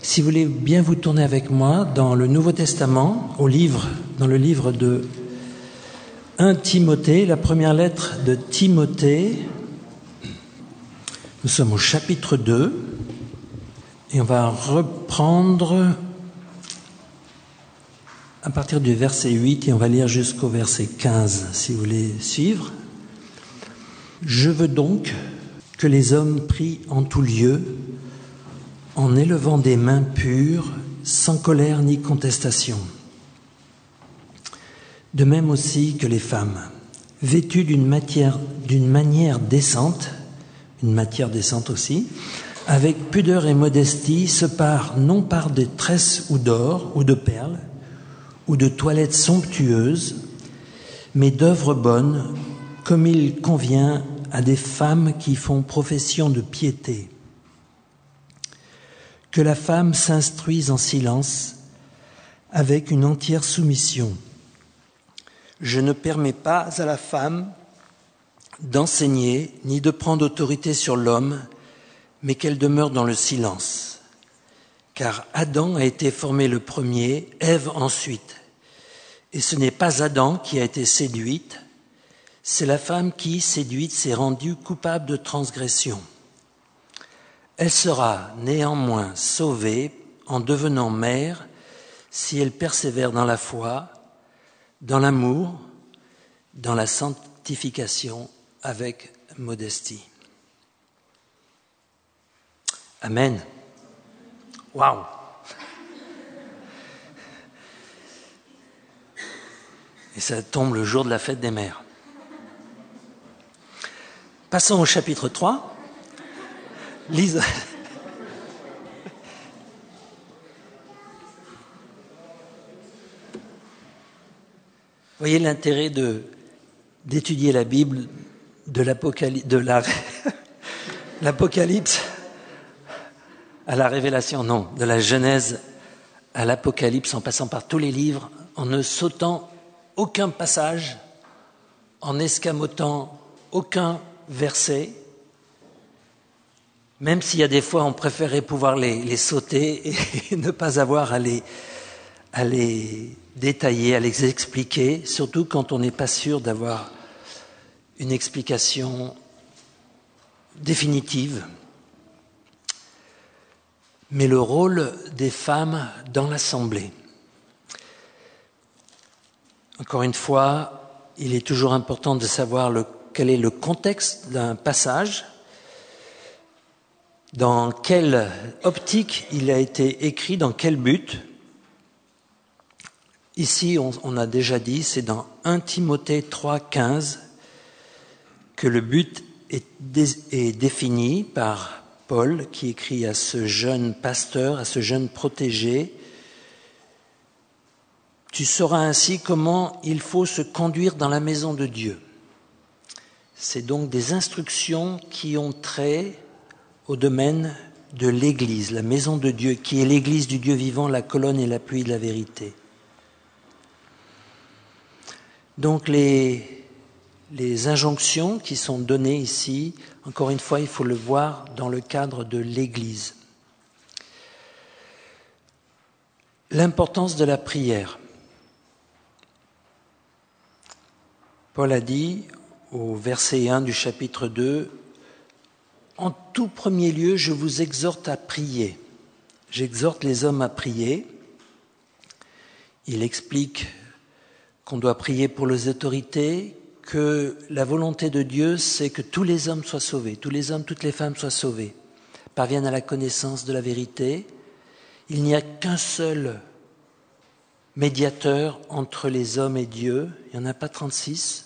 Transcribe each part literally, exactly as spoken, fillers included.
Si vous voulez bien vous tourner avec moi dans le Nouveau Testament, au livre, dans le livre de premier Timothée, la première lettre de Timothée, nous sommes au chapitre deux et on va reprendre à partir du verset huit et on va lire jusqu'au verset quinze, si vous voulez suivre. Je veux donc que les hommes prient en tout lieu, en élevant des mains pures, sans colère ni contestation. De même aussi que les femmes, vêtues d'une matière, d'une manière décente, une matière décente aussi, avec pudeur et modestie, se parent non par des tresses ou d'or ou de perles, ou de toilettes somptueuses, mais d'œuvres bonnes, comme il convient à des femmes qui font profession de piété. Que la femme s'instruise en silence, avec une entière soumission. Je ne permets pas à la femme d'enseigner ni de prendre autorité sur l'homme, mais qu'elle demeure dans le silence. Car Adam a été formé le premier, Ève ensuite. Et ce n'est pas Adam qui a été séduite, c'est la femme qui, séduite, s'est rendue coupable de transgression. Elle sera néanmoins sauvée en devenant mère si elle persévère dans la foi, dans l'amour, dans la sanctification avec modestie. Amen. Waouh! Et ça tombe le jour de la fête des mères. Passons au chapitre trois. Lise. Voyez l'intérêt de, d'étudier la Bible de l'Apocalypse, de la, l'Apocalypse à la Révélation, non, de la Genèse à l'Apocalypse, en passant par tous les livres, en ne sautant aucun passage, en escamotant aucun verset, même s'il y a des fois on préférait pouvoir les, les sauter et ne pas avoir à les, à les détailler, à les expliquer, surtout quand on n'est pas sûr d'avoir une explication définitive. Mais le rôle des femmes dans l'assemblée. Encore une fois, il est toujours important de savoir le, quel est le contexte d'un passage, dans quelle optique il a été écrit, dans quel but. Ici, on, on a déjà dit, c'est dans premier Timothée trois, quinze, que le but est, dé, est défini par Paul, qui écrit à ce jeune pasteur, à ce jeune protégé. Tu sauras ainsi comment il faut se conduire dans la maison de Dieu. C'est donc des instructions qui ont trait au domaine de l'Église, la maison de Dieu, qui est l'Église du Dieu vivant, la colonne et l'appui de la vérité. Donc les, les injonctions qui sont données ici, encore une fois, il faut le voir dans le cadre de l'Église. L'importance de la prière. Paul a dit au verset un du chapitre deux, « En tout premier lieu, je vous exhorte à prier. » J'exhorte les hommes à prier. Il explique qu'on doit prier pour les autorités, que la volonté de Dieu, c'est que tous les hommes soient sauvés, tous les hommes, toutes les femmes soient sauvés, parviennent à la connaissance de la vérité. Il n'y a qu'un seul médiateur entre les hommes et Dieu, il n'y en a pas trente-six.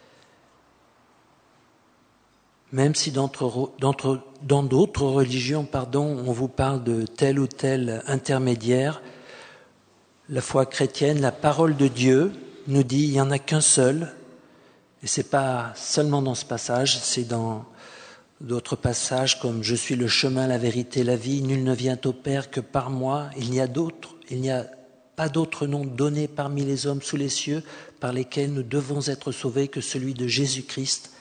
Même si d'entre, d'entre, dans d'autres religions, pardon, on vous parle de tel ou tel intermédiaire, la foi chrétienne, la parole de Dieu nous dit il n'y en a qu'un seul, et ce n'est pas seulement dans ce passage, c'est dans d'autres passages comme « Je suis le chemin, la vérité, la vie, nul ne vient au Père que par moi ». Il n'y a d'autre, il n'y a pas d'autre nom donné parmi les hommes sous les cieux par lesquels nous devons être sauvés que celui de Jésus-Christ.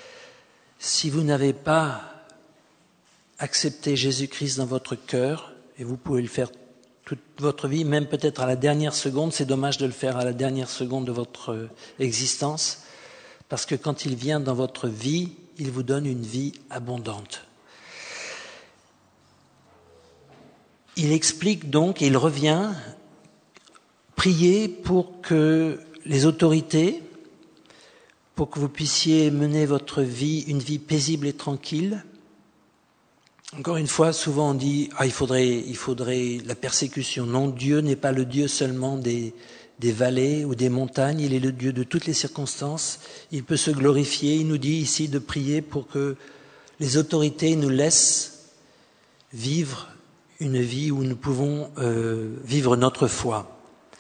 Si vous n'avez pas accepté Jésus-Christ dans votre cœur, Et vous pouvez le faire toute votre vie, même peut-être à la dernière seconde. C'est dommage de le faire à la dernière seconde de votre existence, parce que quand il vient dans votre vie, il vous donne une vie abondante. Il explique donc, et il revient, prier pour que les autorités, pour que vous puissiez mener votre vie, une vie paisible et tranquille. Encore une fois, souvent on dit ah, il faudrait, il faudrait la persécution. Non, Dieu n'est pas le Dieu seulement des, des vallées ou des montagnes, il est le Dieu de toutes les circonstances. Il peut se glorifier. Il nous dit ici de prier pour que les autorités nous laissent vivre une vie où nous pouvons euh, vivre notre foi.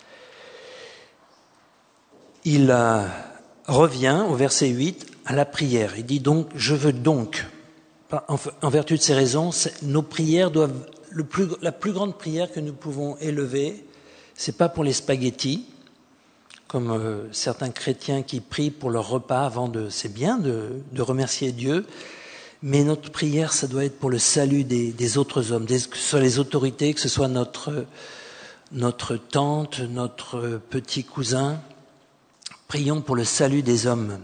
Il euh, revient au verset huit à la prière. Il dit donc, je veux donc, en, en vertu de ces raisons, nos prières doivent, le plus, la plus grande prière que nous pouvons élever, c'est pas pour les spaghettis, comme euh, certains chrétiens qui prient pour leur repas avant de, c'est bien de, de remercier Dieu, mais notre prière, ça doit être pour le salut des, des autres hommes, des, que ce soit les autorités, que ce soit notre, notre tante, notre petit cousin. Prions pour le salut des hommes.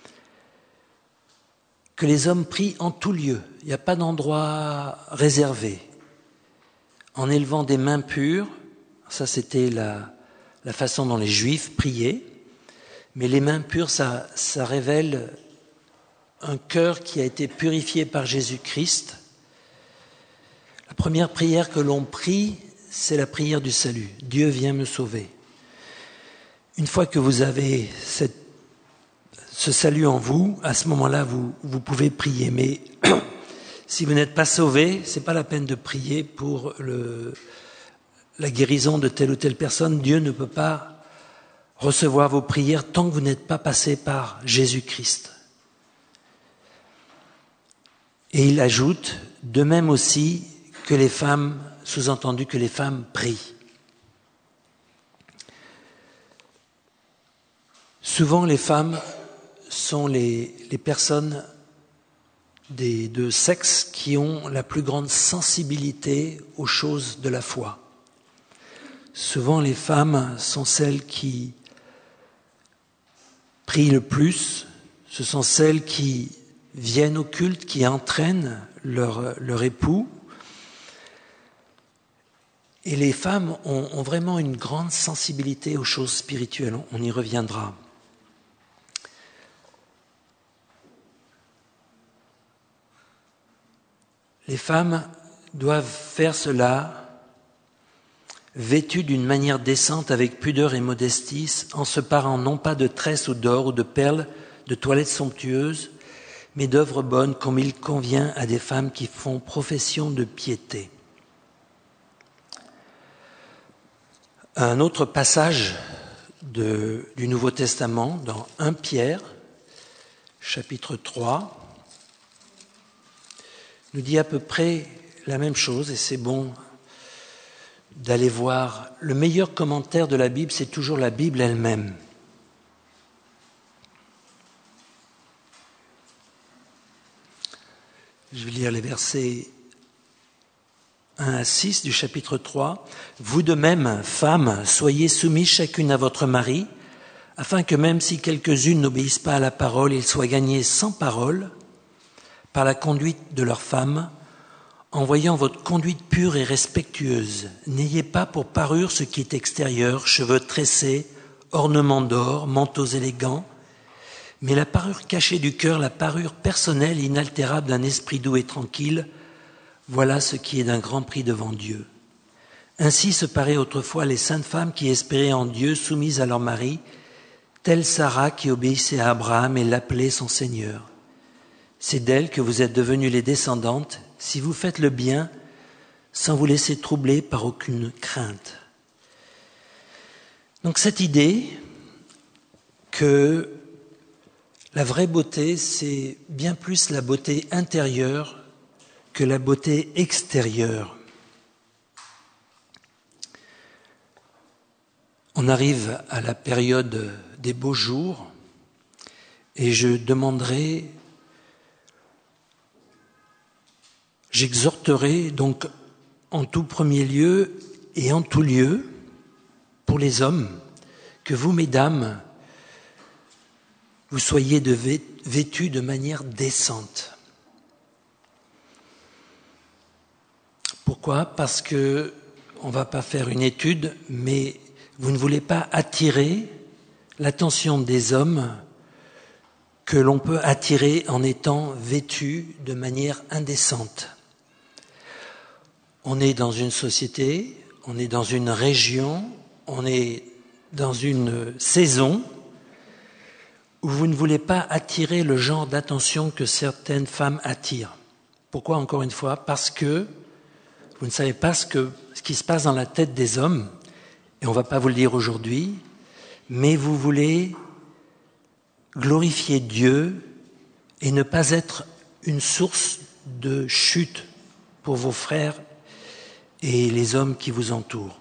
Que les hommes prient en tout lieu. Il n'y a pas d'endroit réservé. En élevant des mains pures, ça c'était la, la façon dont les Juifs priaient, mais les mains pures, ça, ça révèle un cœur qui a été purifié par Jésus-Christ. La première prière que l'on prie, c'est la prière du salut. Dieu vient me sauver. Une fois que vous avez cette, ce salut en vous, à ce moment-là, vous, vous pouvez prier. Mais si vous n'êtes pas sauvé, c'est pas la peine de prier pour le, la guérison de telle ou telle personne. Dieu ne peut pas recevoir vos prières tant que vous n'êtes pas passé par Jésus-Christ. Et il ajoute, de même aussi que les femmes, sous-entendu que les femmes prient. Souvent, les femmes sont les, les personnes des deux sexes qui ont la plus grande sensibilité aux choses de la foi. Souvent, les femmes sont celles qui prient le plus, ce sont celles qui viennent au culte, qui entraînent leur, leur époux. Et les femmes ont, ont vraiment une grande sensibilité aux choses spirituelles, on y reviendra. Les femmes doivent faire cela vêtues d'une manière décente, avec pudeur et modestie, en se parant non pas de tresses ou d'or ou de perles, de toilettes somptueuses, mais d'œuvres bonnes comme il convient à des femmes qui font profession de piété. Un autre passage de, du Nouveau Testament, dans Première Pierre, chapitre trois, nous dit à peu près la même chose, et c'est bon d'aller voir. Le meilleur commentaire de la Bible, c'est toujours la Bible elle-même. Je vais lire les versets un à six du chapitre trois. « Vous de même, femmes, soyez soumises chacune à votre mari, afin que même si quelques-unes n'obéissent pas à la parole, ils soient gagnés sans parole par la conduite de leurs femmes, en voyant votre conduite pure et respectueuse. N'ayez pas pour parure ce qui est extérieur, cheveux tressés, ornements d'or, manteaux élégants, mais la parure cachée du cœur, la parure personnelle et inaltérable d'un esprit doux et tranquille, voilà ce qui est d'un grand prix devant Dieu. Ainsi se paraient autrefois les saintes femmes qui espéraient en Dieu, soumises à leur mari, telle Sarah qui obéissait à Abraham et l'appelait son Seigneur. C'est d'elle que vous êtes devenues les descendantes, si vous faites le bien, sans vous laisser troubler par aucune crainte. » Donc cette idée que la vraie beauté, c'est bien plus la beauté intérieure que la beauté extérieure. On arrive à la période des beaux jours et je demanderai, j'exhorterai donc en tout premier lieu et en tout lieu, pour les hommes, que vous, mesdames, vous soyez de vêtus de manière décente. Pourquoi ? Parce que, on ne va pas faire une étude, mais vous ne voulez pas attirer l'attention des hommes que l'on peut attirer en étant vêtus de manière indécente. On est dans une société, on est dans une région, on est dans une saison où vous ne voulez pas attirer le genre d'attention que certaines femmes attirent. Pourquoi, encore une fois ? Parce que vous ne savez pas ce, que, ce qui se passe dans la tête des hommes, et on ne va pas vous le dire aujourd'hui, mais vous voulez glorifier Dieu et ne pas être une source de chute pour vos frères et les hommes qui vous entourent.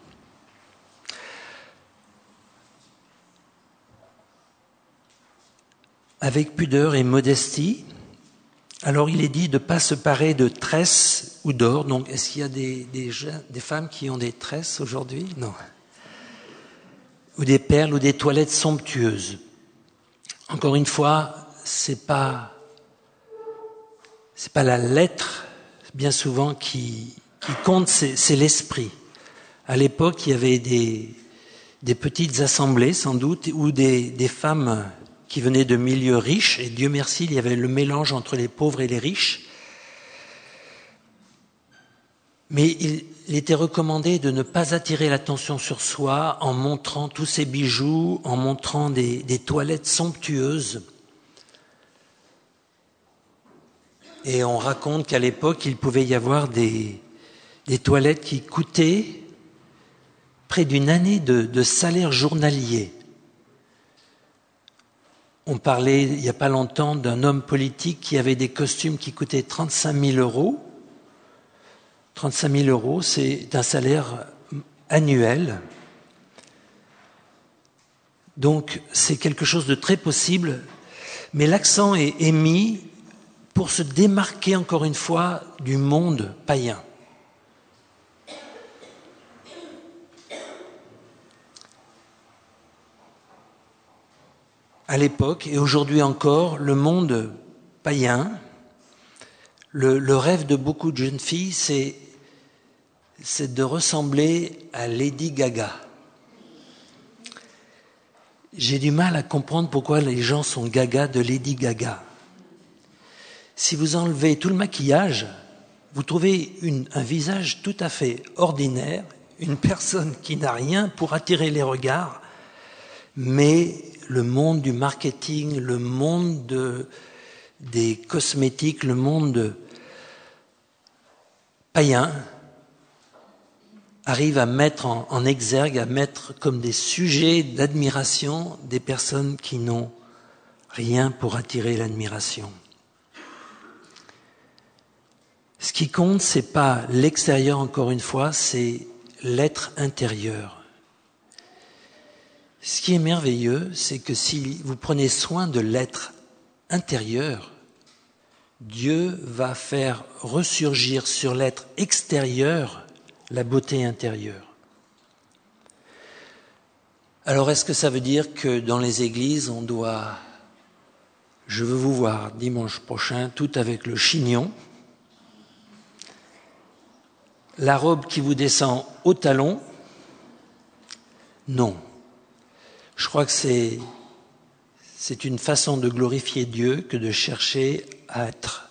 Avec pudeur et modestie, alors il est dit de ne pas se parer de tresses ou d'or. Donc est-ce qu'il y a des, des, des femmes qui ont des tresses aujourd'hui ? Non. Ou des perles ou des toilettes somptueuses. Encore une fois, c'est pas, c'est pas la lettre, bien souvent, qui, qui compte, c'est, c'est l'esprit. À l'époque, il y avait des, des petites assemblées, sans doute, où des, des femmes qui venaient de milieux riches, et Dieu merci, il y avait le mélange entre les pauvres et les riches. Mais il, il était recommandé de ne pas attirer l'attention sur soi en montrant tous ses bijoux, en montrant des, des toilettes somptueuses. Et on raconte qu'à l'époque, il pouvait y avoir des, des toilettes qui coûtaient près d'une année de, de salaire journalier. On parlait il n'y a pas longtemps d'un homme politique qui avait des costumes qui coûtaient trente-cinq mille euros. trente-cinq mille euros, c'est un salaire annuel. Donc, c'est quelque chose de très possible, mais l'accent est, est mis pour se démarquer, encore une fois, du monde païen. À l'époque, et aujourd'hui encore, le monde païen, le, le rêve de beaucoup de jeunes filles, c'est, c'est de ressembler à Lady Gaga. J'ai du mal à comprendre pourquoi les gens sont gaga de Lady Gaga. Si vous enlevez tout le maquillage, vous trouvez une, un visage tout à fait ordinaire, une personne qui n'a rien pour attirer les regards, mais le monde du marketing, le monde de, des cosmétiques, le monde païen arrive à mettre en, en exergue, à mettre comme des sujets d'admiration des personnes qui n'ont rien pour attirer l'admiration. Ce qui compte, c'est pas l'extérieur, encore une fois, c'est l'être intérieur. Ce qui est merveilleux, c'est que si vous prenez soin de l'être intérieur, Dieu va faire ressurgir sur l'être extérieur la beauté intérieure. Alors, est-ce que ça veut dire que dans les églises, on doit... Je veux vous voir dimanche prochain, tout avec le chignon, la robe qui vous descend au talon? Non. Je crois que c'est, c'est une façon de glorifier Dieu que de chercher à être,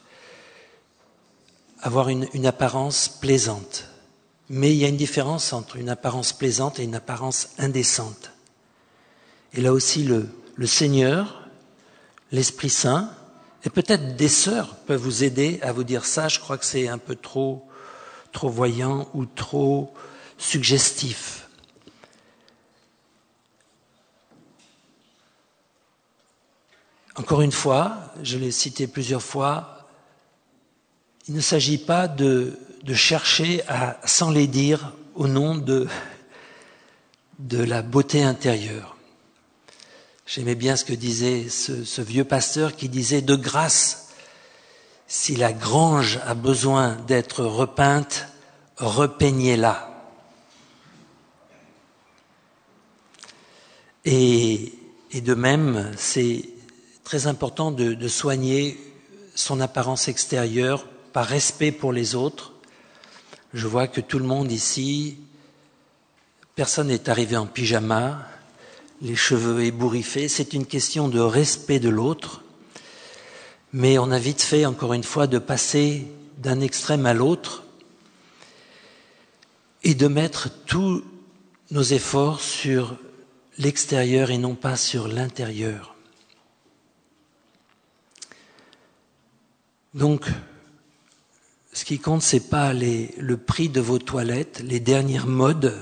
avoir une, une apparence plaisante. Mais il y a une différence entre une apparence plaisante et une apparence indécente. Et là aussi, le, le Seigneur, l'Esprit Saint, et peut-être des sœurs peuvent vous aider à vous dire ça. Je crois que c'est un peu trop, trop voyant ou trop suggestif. Encore une fois, je l'ai cité plusieurs fois, il ne s'agit pas de, de chercher à s'enlaidir au nom de, de la beauté intérieure. J'aimais bien ce que disait ce, ce vieux pasteur qui disait « De grâce, si la grange a besoin d'être repeinte, repeignez-la. Et, et de même, c'est très important de, de soigner son apparence extérieure par respect pour les autres. Je vois que tout le monde ici, personne n'est arrivé en pyjama, les cheveux ébouriffés. C'est une question de respect de l'autre. Mais on a vite fait, encore une fois, de passer d'un extrême à l'autre et de mettre tous nos efforts sur l'extérieur et non pas sur l'intérieur. Donc, ce qui compte, c'est pas les, le prix de vos toilettes, les dernières modes,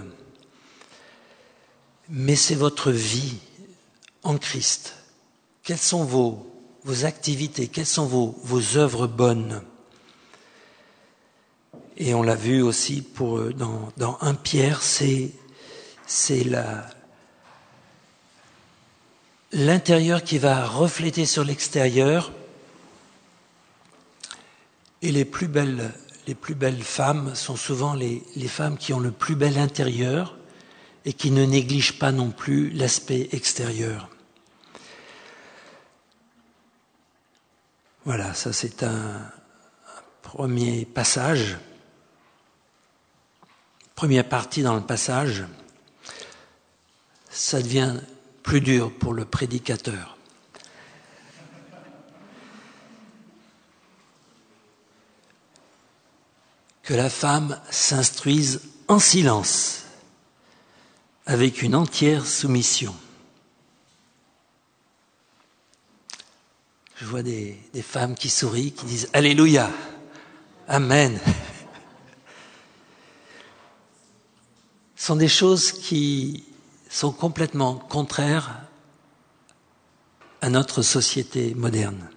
mais c'est votre vie en Christ. Quelles sont vos, vos activités, quelles sont vos, vos œuvres bonnes? Et on l'a vu aussi pour, dans, dans un Pierre, c'est, c'est la, l'intérieur qui va refléter sur l'extérieur. Et les plus belles, les plus belles femmes sont souvent les, les femmes qui ont le plus bel intérieur et qui ne négligent pas non plus l'aspect extérieur. Voilà, ça c'est un, un premier passage, première partie dans le passage. Ça devient plus dur pour le prédicateur. Que la femme s'instruise en silence, avec une entière soumission. Je vois des, des femmes qui sourient, qui disent « Alléluia, Amen ». Ce sont des choses qui sont complètement contraires à notre société moderne.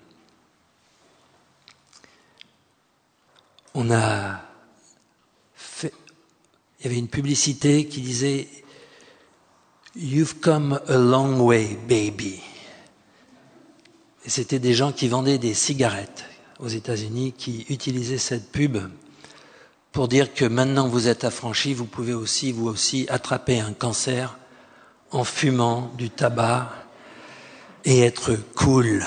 On a fait, il y avait une publicité qui disait « You've come a long way, baby ». Et c'était des gens qui vendaient des cigarettes aux États-Unis qui utilisaient cette pub pour dire que maintenant vous êtes affranchis, vous pouvez aussi, vous aussi, attraper un cancer en fumant du tabac et être cool.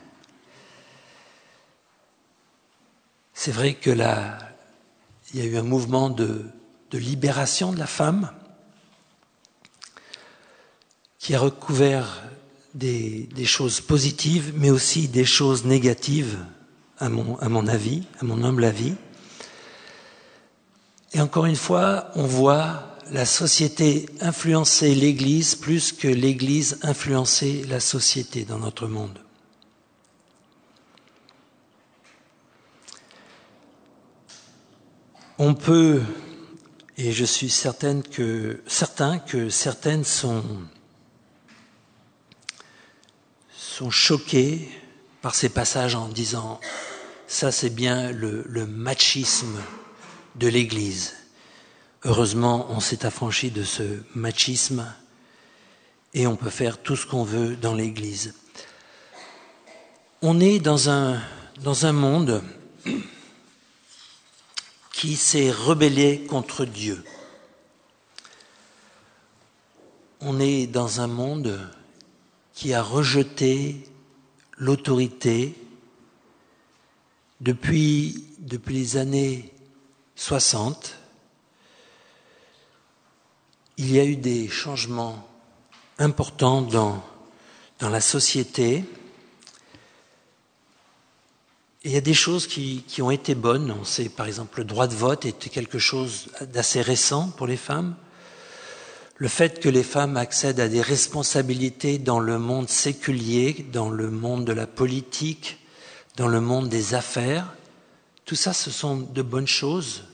C'est vrai que là, il y a eu un mouvement de, de libération de la femme qui a recouvert des, des choses positives, mais aussi des choses négatives, à mon, à mon avis, à mon humble avis. Et encore une fois, on voit la société influencer l'Église plus que l'Église influencer la société dans notre monde. On peut, et je suis certaine que, certain que certaines sont, sont choquées par ces passages en disant « ça c'est bien le, le machisme de l'Église ». Heureusement, on s'est affranchi de ce machisme et on peut faire tout ce qu'on veut dans l'Église. On est dans un, dans un monde qui s'est rebellé contre Dieu. On est dans un monde qui a rejeté l'autorité depuis, depuis les années soixante. Il y a eu des changements importants dans, dans la société. Et il y a des choses qui, qui ont été bonnes. On sait, par exemple, le droit de vote était quelque chose d'assez récent pour les femmes. Le fait que les femmes accèdent à des responsabilités dans le monde séculier, dans le monde de la politique, dans le monde des affaires, tout ça, ce sont de bonnes choses.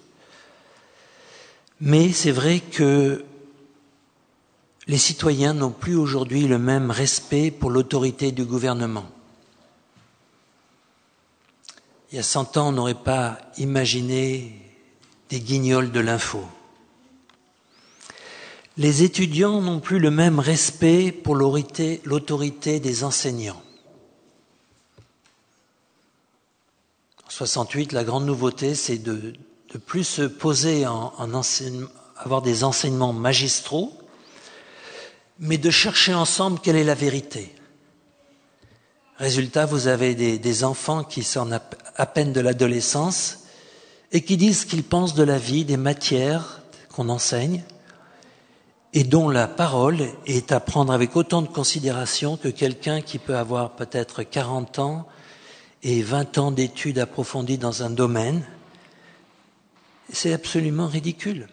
Mais c'est vrai que les citoyens n'ont plus aujourd'hui le même respect pour l'autorité du gouvernement. Il y a cent ans, on n'aurait pas imaginé des guignols de l'info. Les étudiants n'ont plus le même respect pour l'autorité, l'autorité des enseignants. En soixante-huit, la grande nouveauté, c'est de, de plus se poser en, en enseignement, avoir des enseignements magistraux, mais de chercher ensemble quelle est la vérité. Résultat, vous avez des, des enfants qui sont à, à peine de l'adolescence et qui disent ce qu'ils pensent de la vie, des matières qu'on enseigne, et dont la parole est à prendre avec autant de considération que quelqu'un qui peut avoir peut-être quarante ans et vingt ans d'études approfondies dans un domaine. C'est absolument ridicule.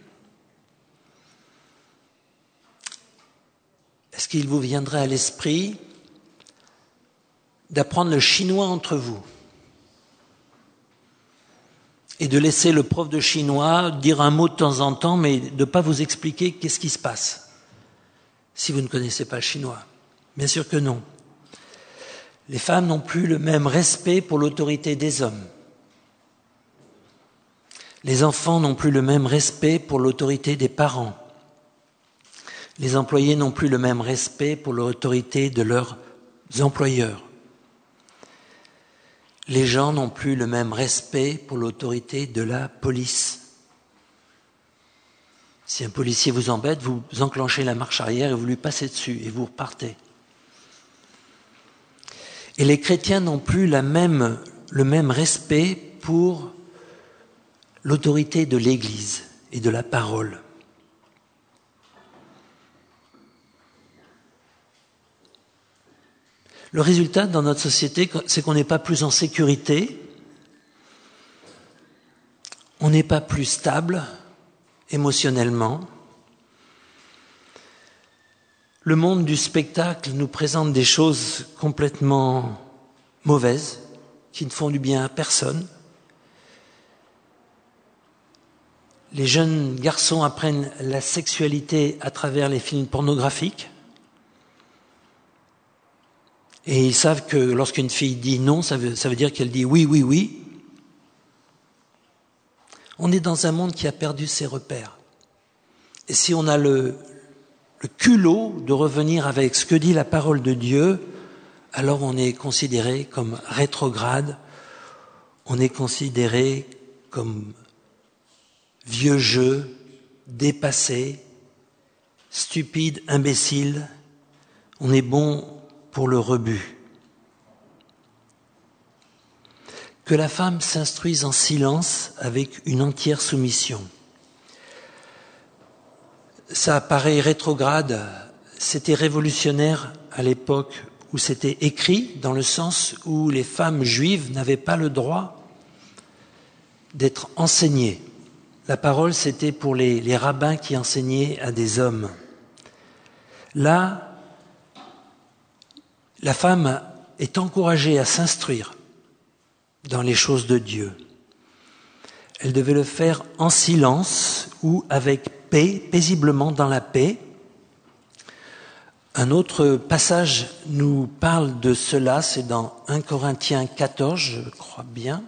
Est-ce qu'il vous viendrait à l'esprit d'apprendre le chinois entre vous et de laisser le prof de chinois dire un mot de temps en temps, mais de ne pas vous expliquer qu'est-ce qui se passe si vous ne connaissez pas le chinois? Bien sûr que non. Les femmes n'ont plus le même respect pour l'autorité des hommes. Les enfants n'ont plus le même respect pour l'autorité des parents. Les employés n'ont plus le même respect pour l'autorité de leurs employeurs. Les gens n'ont plus le même respect pour l'autorité de la police. Si un policier vous embête, vous enclenchez la marche arrière et vous lui passez dessus et vous repartez. Et les chrétiens n'ont plus la même, le même respect pour l'autorité de l'Église et de la parole. Le résultat dans notre société, c'est qu'on n'est pas plus en sécurité, on n'est pas plus stable émotionnellement. Le monde du spectacle nous présente des choses complètement mauvaises, qui ne font du bien à personne. Les jeunes garçons apprennent la sexualité à travers les films pornographiques. Et ils savent que lorsqu'une fille dit non, ça veut, ça veut dire qu'elle dit oui, oui, oui. On est dans un monde qui a perdu ses repères. Et si on a le, le culot de revenir avec ce que dit la parole de Dieu, alors on est considéré comme rétrograde, on est considéré comme vieux jeu, dépassé, stupide, imbécile. On est bon pour le rebut. Que la femme s'instruise en silence avec une entière soumission. Ça paraît rétrograde, c'était révolutionnaire à l'époque où c'était écrit, dans le sens où les femmes juives n'avaient pas le droit d'être enseignées. La parole, c'était pour les, les rabbins qui enseignaient à des hommes. Là, la femme est encouragée à s'instruire dans les choses de Dieu. Elle devait le faire en silence ou avec paix, paisiblement dans la paix. Un autre passage nous parle de cela, c'est dans un Corinthiens quatorze, je crois bien.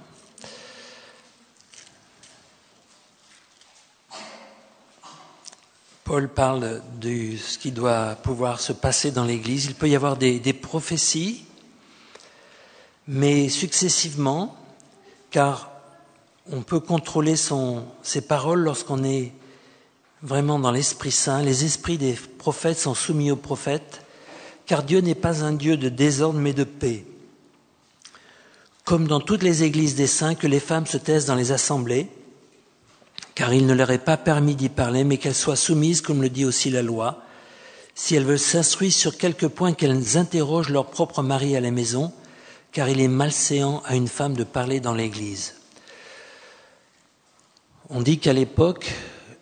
Paul parle de ce qui doit pouvoir se passer dans l'Église. Il peut y avoir des, des prophéties, mais successivement, car on peut contrôler son, ses paroles lorsqu'on est vraiment dans l'Esprit Saint. Les esprits des prophètes sont soumis aux prophètes, car Dieu n'est pas un Dieu de désordre, mais de paix. Comme dans toutes les églises des saints, que les femmes se taisent dans les assemblées, car il ne leur est pas permis d'y parler, mais qu'elles soient soumises, comme le dit aussi la loi, si elles veulent s'instruire sur quelques points, qu'elles interrogent leur propre mari à la maison, car il est malséant à une femme de parler dans l'église. On dit qu'à l'époque,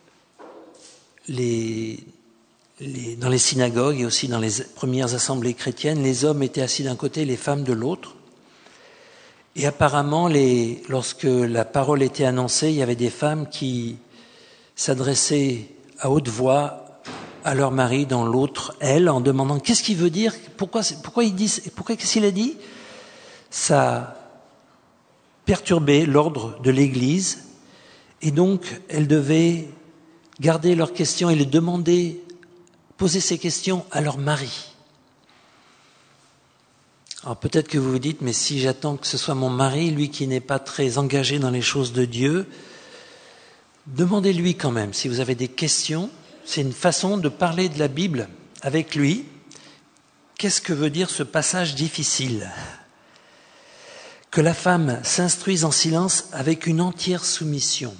les, les, dans les synagogues et aussi dans les premières assemblées chrétiennes, les hommes étaient assis d'un côté, les femmes de l'autre. Et apparemment, les, lorsque la parole était annoncée, il y avait des femmes qui s'adressaient à haute voix à leur mari dans l'autre, elle, en demandant qu'est-ce qu'il veut dire, pourquoi, pourquoi il dit, pourquoi qu'est-ce qu'il a dit. Ça perturbait l'ordre de l'Église, et donc elles devaient garder leurs questions et les demander, poser ces questions à leur mari. Alors peut-être que vous vous dites, mais si j'attends que ce soit mon mari, lui qui n'est pas très engagé dans les choses de Dieu, Demandez-lui quand même si vous avez des questions. C'est une façon de parler de la Bible avec lui. Qu'est-ce que veut dire ce passage difficile ? Que la femme s'instruise en silence avec une entière soumission.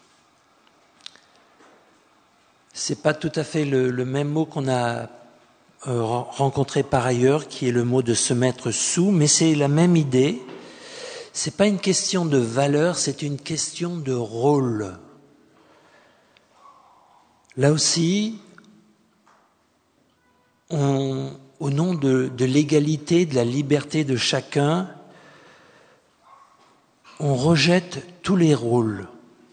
C'est pas tout à fait le, le même mot qu'on a euh, rencontré par ailleurs, qui est le mot de se mettre sous, mais c'est la même idée. C'est pas une question de valeur, c'est une question de rôle. Là aussi, on, au nom de, de l'égalité, de la liberté de chacun, on rejette tous les rôles.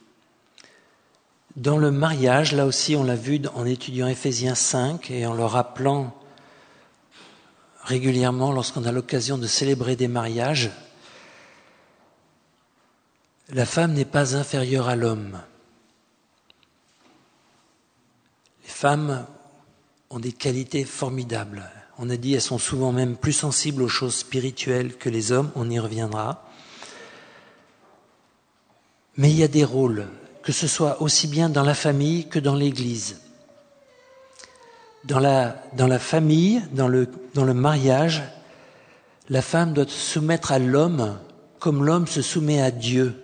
Dans le mariage, là aussi, on l'a vu en étudiant Éphésiens cinq et en le rappelant régulièrement lorsqu'on a l'occasion de célébrer des mariages, la femme n'est pas inférieure à l'homme. Les femmes ont des qualités formidables. On a dit qu'elles sont souvent même plus sensibles aux choses spirituelles que les hommes, on y reviendra. Mais il y a des rôles, que ce soit aussi bien dans la famille que dans l'Église. Dans la, dans la famille, dans le, dans le mariage, la femme doit se soumettre à l'homme comme l'homme se soumet à Dieu.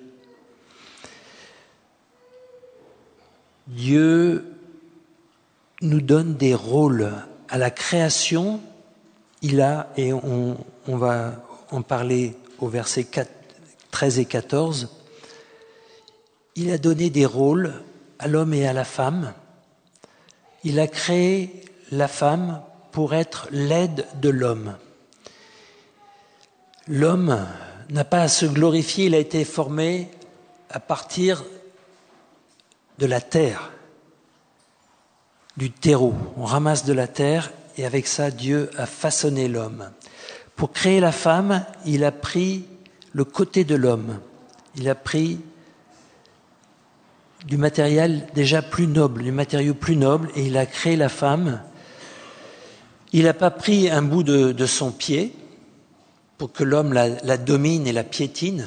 Dieu nous donne des rôles. À la création, il a, et on, on va en parler au verset treize et quatorze, il a donné des rôles à l'homme et à la femme. Il a créé la femme pour être l'aide de l'homme. L'homme n'a pas à se glorifier, il a été formé à partir de la terre, du terreau. On ramasse de la terre et avec ça, Dieu a façonné l'homme. Pour créer la femme, il a pris le côté de l'homme. Il a pris du matériel déjà plus noble, du matériau plus noble, et il a créé la femme. Il n'a pas pris un bout de, de son pied pour que l'homme la, la domine et la piétine.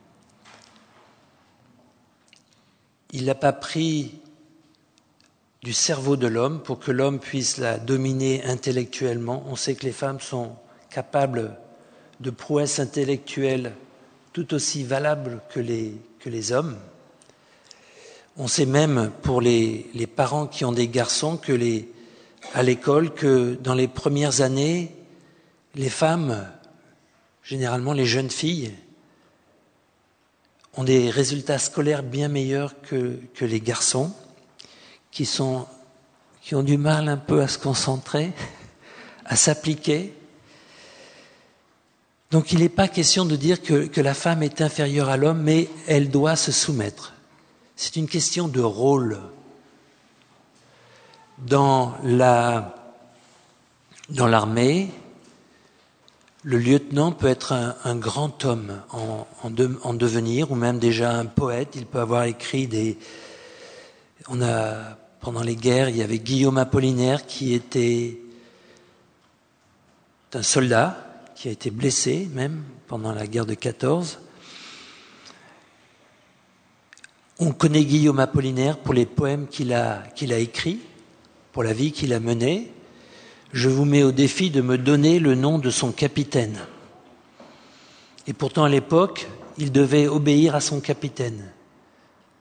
Il n'a pas pris du cerveau de l'homme pour que l'homme puisse la dominer intellectuellement. On sait que les femmes sont capables de prouesses intellectuelles tout aussi valables que les, que les hommes. On sait même pour les, les parents qui ont des garçons que les, à l'école que dans les premières années, les femmes, généralement les jeunes filles, ont des résultats scolaires bien meilleurs que, que les garçons, qui, sont, qui ont du mal un peu à se concentrer, à s'appliquer. Donc il n'est pas question de dire que, que la femme est inférieure à l'homme, mais elle doit se soumettre. C'est une question de rôle. Dans la, dans l'armée, le lieutenant peut être un, un grand homme en, en, de, en devenir, ou même déjà un poète. Il peut avoir écrit des... On a, pendant les guerres, il y avait Guillaume Apollinaire qui était un soldat, qui a été blessé même pendant la guerre de quatorze. On connaît Guillaume Apollinaire pour les poèmes qu'il a, qu'il a écrits, pour la vie qu'il a menée. Je vous mets au défi de me donner le nom de son capitaine. Et pourtant, à l'époque, il devait obéir à son capitaine. Pourquoi ?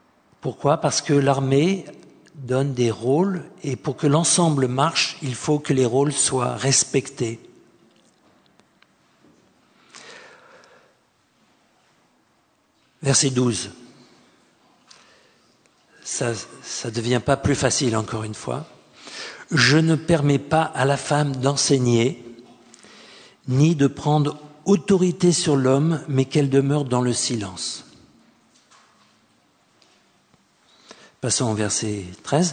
Parce que l'armée donne des rôles, et pour que l'ensemble marche, il faut que les rôles soient respectés. Verset douze. Ça ne devient pas plus facile, encore une fois. « Je ne permets pas à la femme d'enseigner, ni de prendre autorité sur l'homme, mais qu'elle demeure dans le silence. » Passons au verset treize.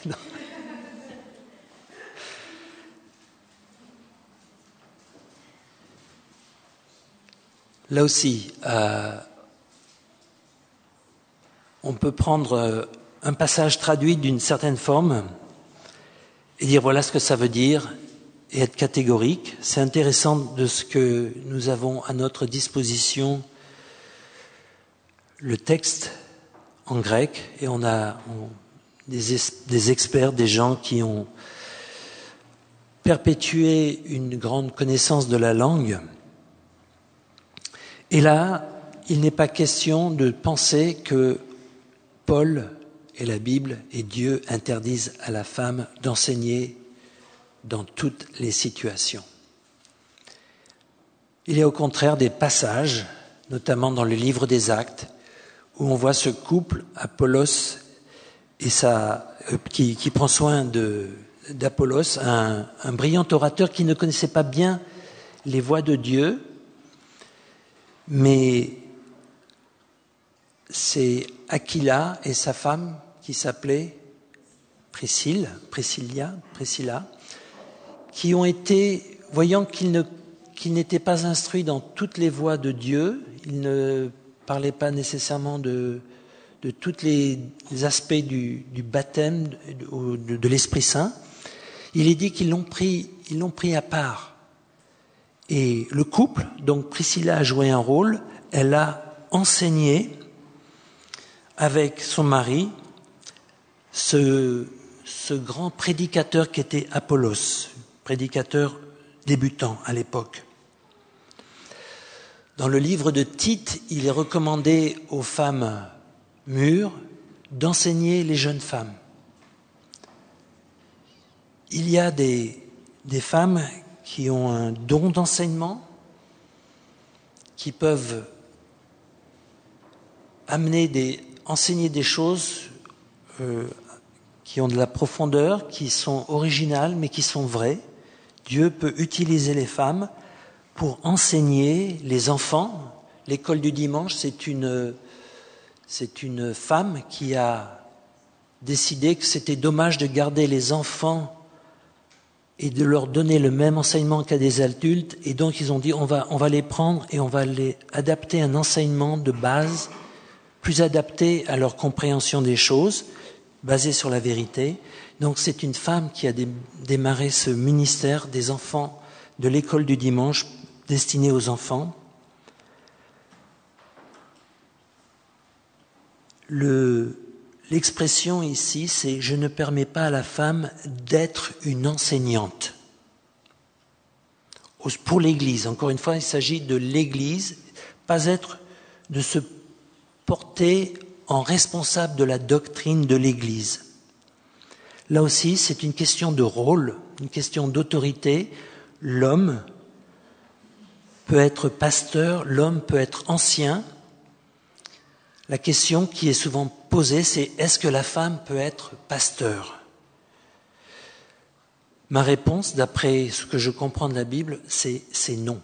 Là aussi, euh, on peut prendre un passage traduit d'une certaine forme et dire voilà ce que ça veut dire et être catégorique. C'est intéressant de ce que nous avons à notre disposition le texte en grec, et on a on, des, des experts, des gens qui ont perpétué une grande connaissance de la langue. Et là, il n'est pas question de penser que Paul et la Bible et Dieu interdisent à la femme d'enseigner dans toutes les situations. Il y a au contraire des passages, notamment dans le livre des Actes, où on voit ce couple, Apollos et sa, euh, qui, qui prend soin de, d'Apollos, un, un brillant orateur qui ne connaissait pas bien les voies de Dieu, mais c'est Aquila et sa femme qui s'appelait Priscille, Priscilla, Priscilla, qui ont été, voyant qu'ils ne, qu'ils n'étaient pas instruits dans toutes les voies de Dieu, ils ne parlaient pas nécessairement de, de tous les aspects du, du baptême de, de, de l'Esprit Saint, il est dit qu'ils l'ont pris, ils l'ont pris à part. Et le couple, donc Priscilla a joué un rôle, elle a enseigné avec son mari ce, ce grand prédicateur qui était Apollos, prédicateur débutant à l'époque. Dans le livre de Tite, il est recommandé aux femmes mûres d'enseigner les jeunes femmes. Il y a des, des femmes qui ont un don d'enseignement, qui peuvent amener des, enseigner des choses euh, qui ont de la profondeur, qui sont originales, mais qui sont vraies. Dieu peut utiliser les femmes pour enseigner les enfants. L'école du dimanche, c'est une, c'est une femme qui a décidé que c'était dommage de garder les enfants et de leur donner le même enseignement qu'à des adultes. Et donc, ils ont dit, on va, on va les prendre et on va les adapter à un enseignement de base, plus adapté à leur compréhension des choses, basé sur la vérité. Donc, c'est une femme qui a dé, démarré ce ministère des enfants de l'école du dimanche destiné aux enfants. Le... L'expression ici, c'est « je ne permets pas à la femme d'être une enseignante ». Pour l'Église, encore une fois, il s'agit de l'Église, pas être, de se porter en responsable de la doctrine de l'Église. Là aussi, c'est une question de rôle, une question d'autorité. L'homme peut être pasteur, l'homme peut être ancien. La question qui est souvent posée, c'est est-ce que la femme peut être pasteur ? Ma réponse, d'après ce que je comprends de la Bible, c'est, c'est non.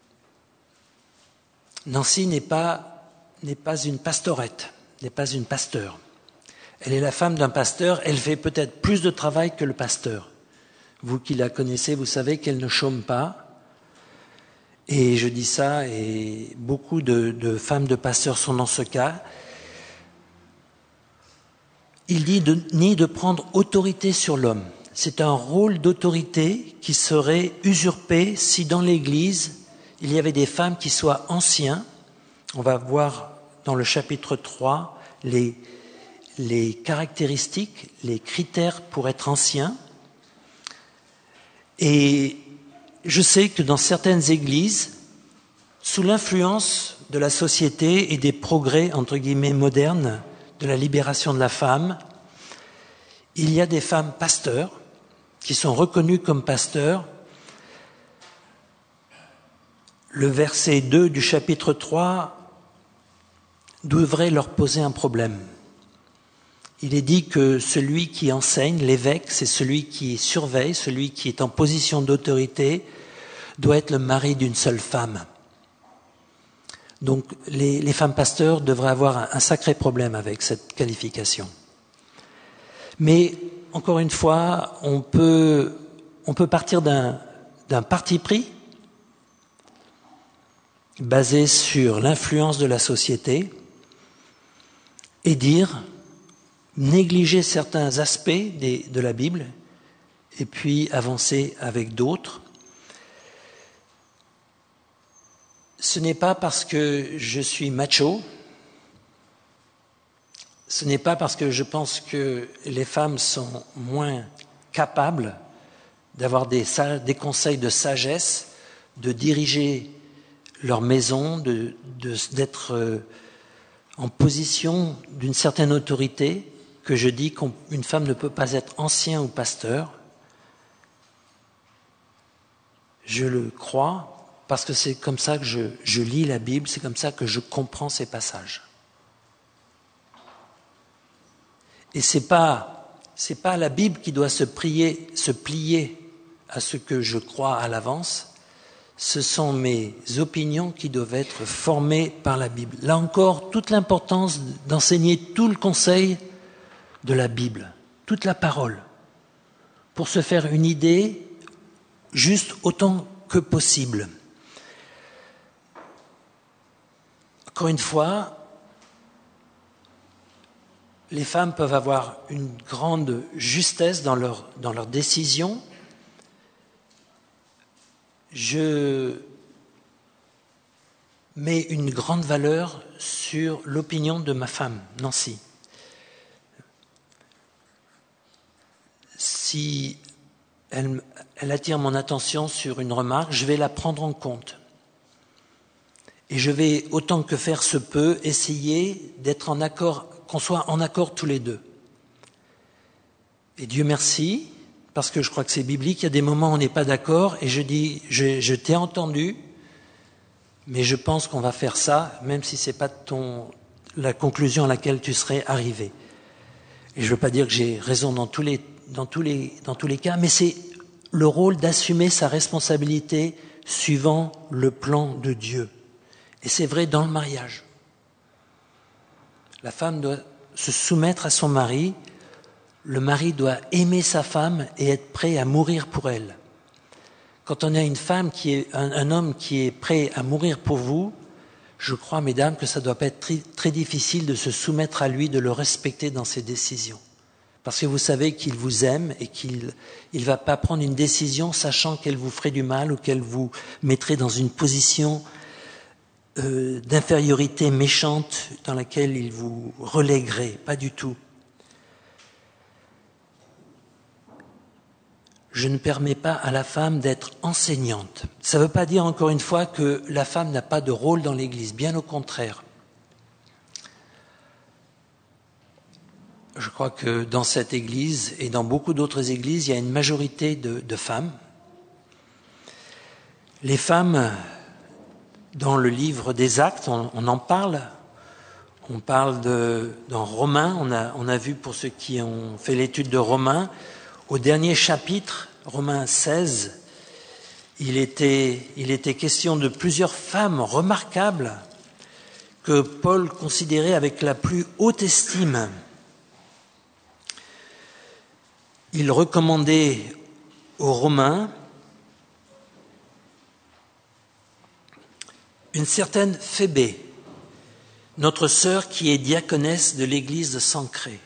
Nancy n'est pas, n'est pas une pastorette, n'est pas une pasteur. Elle est la femme d'un pasteur, elle fait peut-être plus de travail que le pasteur. Vous qui la connaissez, vous savez qu'elle ne chôme pas. Et je dis ça, et beaucoup de, de femmes de pasteurs sont dans ce cas. Il dit de, ni de prendre autorité sur l'homme. C'est un rôle d'autorité qui serait usurpé si dans l'Église, il y avait des femmes qui soient anciens. On va voir dans le chapitre trois les, les caractéristiques, les critères pour être ancien. Et je sais que dans certaines églises, sous l'influence de la société et des progrès, entre guillemets, modernes, de la libération de la femme, il y a des femmes pasteurs qui sont reconnues comme pasteurs. Le verset deux du chapitre trois devrait leur poser un problème. Il est dit que celui qui enseigne, l'évêque, c'est celui qui surveille, celui qui est en position d'autorité, doit être le mari d'une seule femme. Donc les, les femmes pasteurs devraient avoir un, un sacré problème avec cette qualification. Mais encore une fois, on peut, on peut partir d'un, d'un parti pris basé sur l'influence de la société et dire négliger certains aspects des, de la Bible et puis avancer avec d'autres. Ce n'est pas parce que je suis macho ce n'est pas parce que je pense que les femmes sont moins capables d'avoir des, des conseils de sagesse, de diriger leur maison, de, de, d'être euh, en position d'une certaine autorité, que je dis qu'une femme ne peut pas être ancien ou pasteur. Je le crois parce que c'est comme ça que je, je lis la Bible, c'est comme ça que je comprends ces passages. Et c'est pas, c'est pas la Bible qui doit se, prier, se plier à ce que je crois à l'avance. Ce sont mes opinions qui doivent être formées par la Bible. Là encore, toute l'importance d'enseigner tout le conseil de la Bible, toute la parole, pour se faire une idée juste autant que possible. Encore une fois, les femmes peuvent avoir une grande justesse dans leur, dans leurs décisions. Je mets une grande valeur sur l'opinion de ma femme, Nancy. Si elle, elle attire mon attention sur une remarque, je vais la prendre en compte. Et je vais, autant que faire se peut, essayer d'être en accord, qu'on soit en accord tous les deux. Et Dieu merci, parce que je crois que c'est biblique, il y a des moments où on n'est pas d'accord, et je dis, je, je t'ai entendu, mais je pense qu'on va faire ça, même si ce n'est pas ton, la conclusion à laquelle tu serais arrivé. Et je ne veux pas dire que j'ai raison dans tous les, dans tous les, dans tous les cas, mais c'est le rôle d'assumer sa responsabilité suivant le plan de Dieu. Et c'est vrai dans le mariage. La femme doit se soumettre à son mari, le mari doit aimer sa femme et être prêt à mourir pour elle. Quand on a une femme qui est, un, un homme qui est prêt à mourir pour vous, je crois, mesdames, que ça doit pas être très, très difficile de se soumettre à lui, de le respecter dans ses décisions. Parce que vous savez qu'il vous aime et qu'il ne va pas prendre une décision sachant qu'elle vous ferait du mal ou qu'elle vous mettrait dans une position euh, d'infériorité méchante dans laquelle il vous relèguerait. Pas du tout. Je ne permets pas à la femme d'être enseignante. Ça ne veut pas dire, encore une fois, que la femme n'a pas de rôle dans l'Église. Bien au contraire. Je crois que dans cette Église et dans beaucoup d'autres églises, il y a une majorité de, de femmes. Les femmes, dans le livre des Actes, on, on en parle. On parle de, dans Romains, on a, on a vu pour ceux qui ont fait l'étude de Romains, au dernier chapitre, Romains seize, il était, il était question de plusieurs femmes remarquables que Paul considérait avec la plus haute estime. Il recommandait aux Romains une certaine Phébé, notre sœur qui est diaconesse de l'église de Sancrée.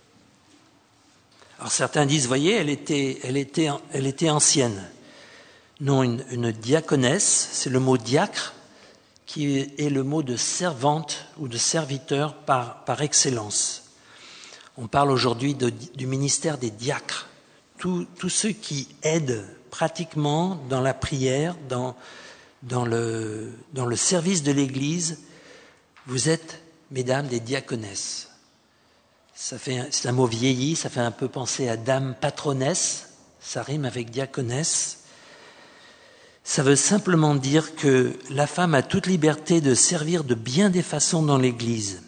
Alors certains disent, voyez, elle était, elle était, elle était ancienne. Non, une, une diaconesse, c'est le mot diacre, qui est le mot de servante ou de serviteur par, par excellence. On parle aujourd'hui de, du ministère des diacres. Tous, tous ceux qui aident pratiquement dans la prière, dans, dans, le, dans le service de l'Église, vous êtes, mesdames, des diaconesses. Ça fait, c'est un mot vieilli, ça fait un peu penser à dame patronesse, ça rime avec diaconesse. Ça veut simplement dire que la femme a toute liberté de servir de bien des façons dans l'Église.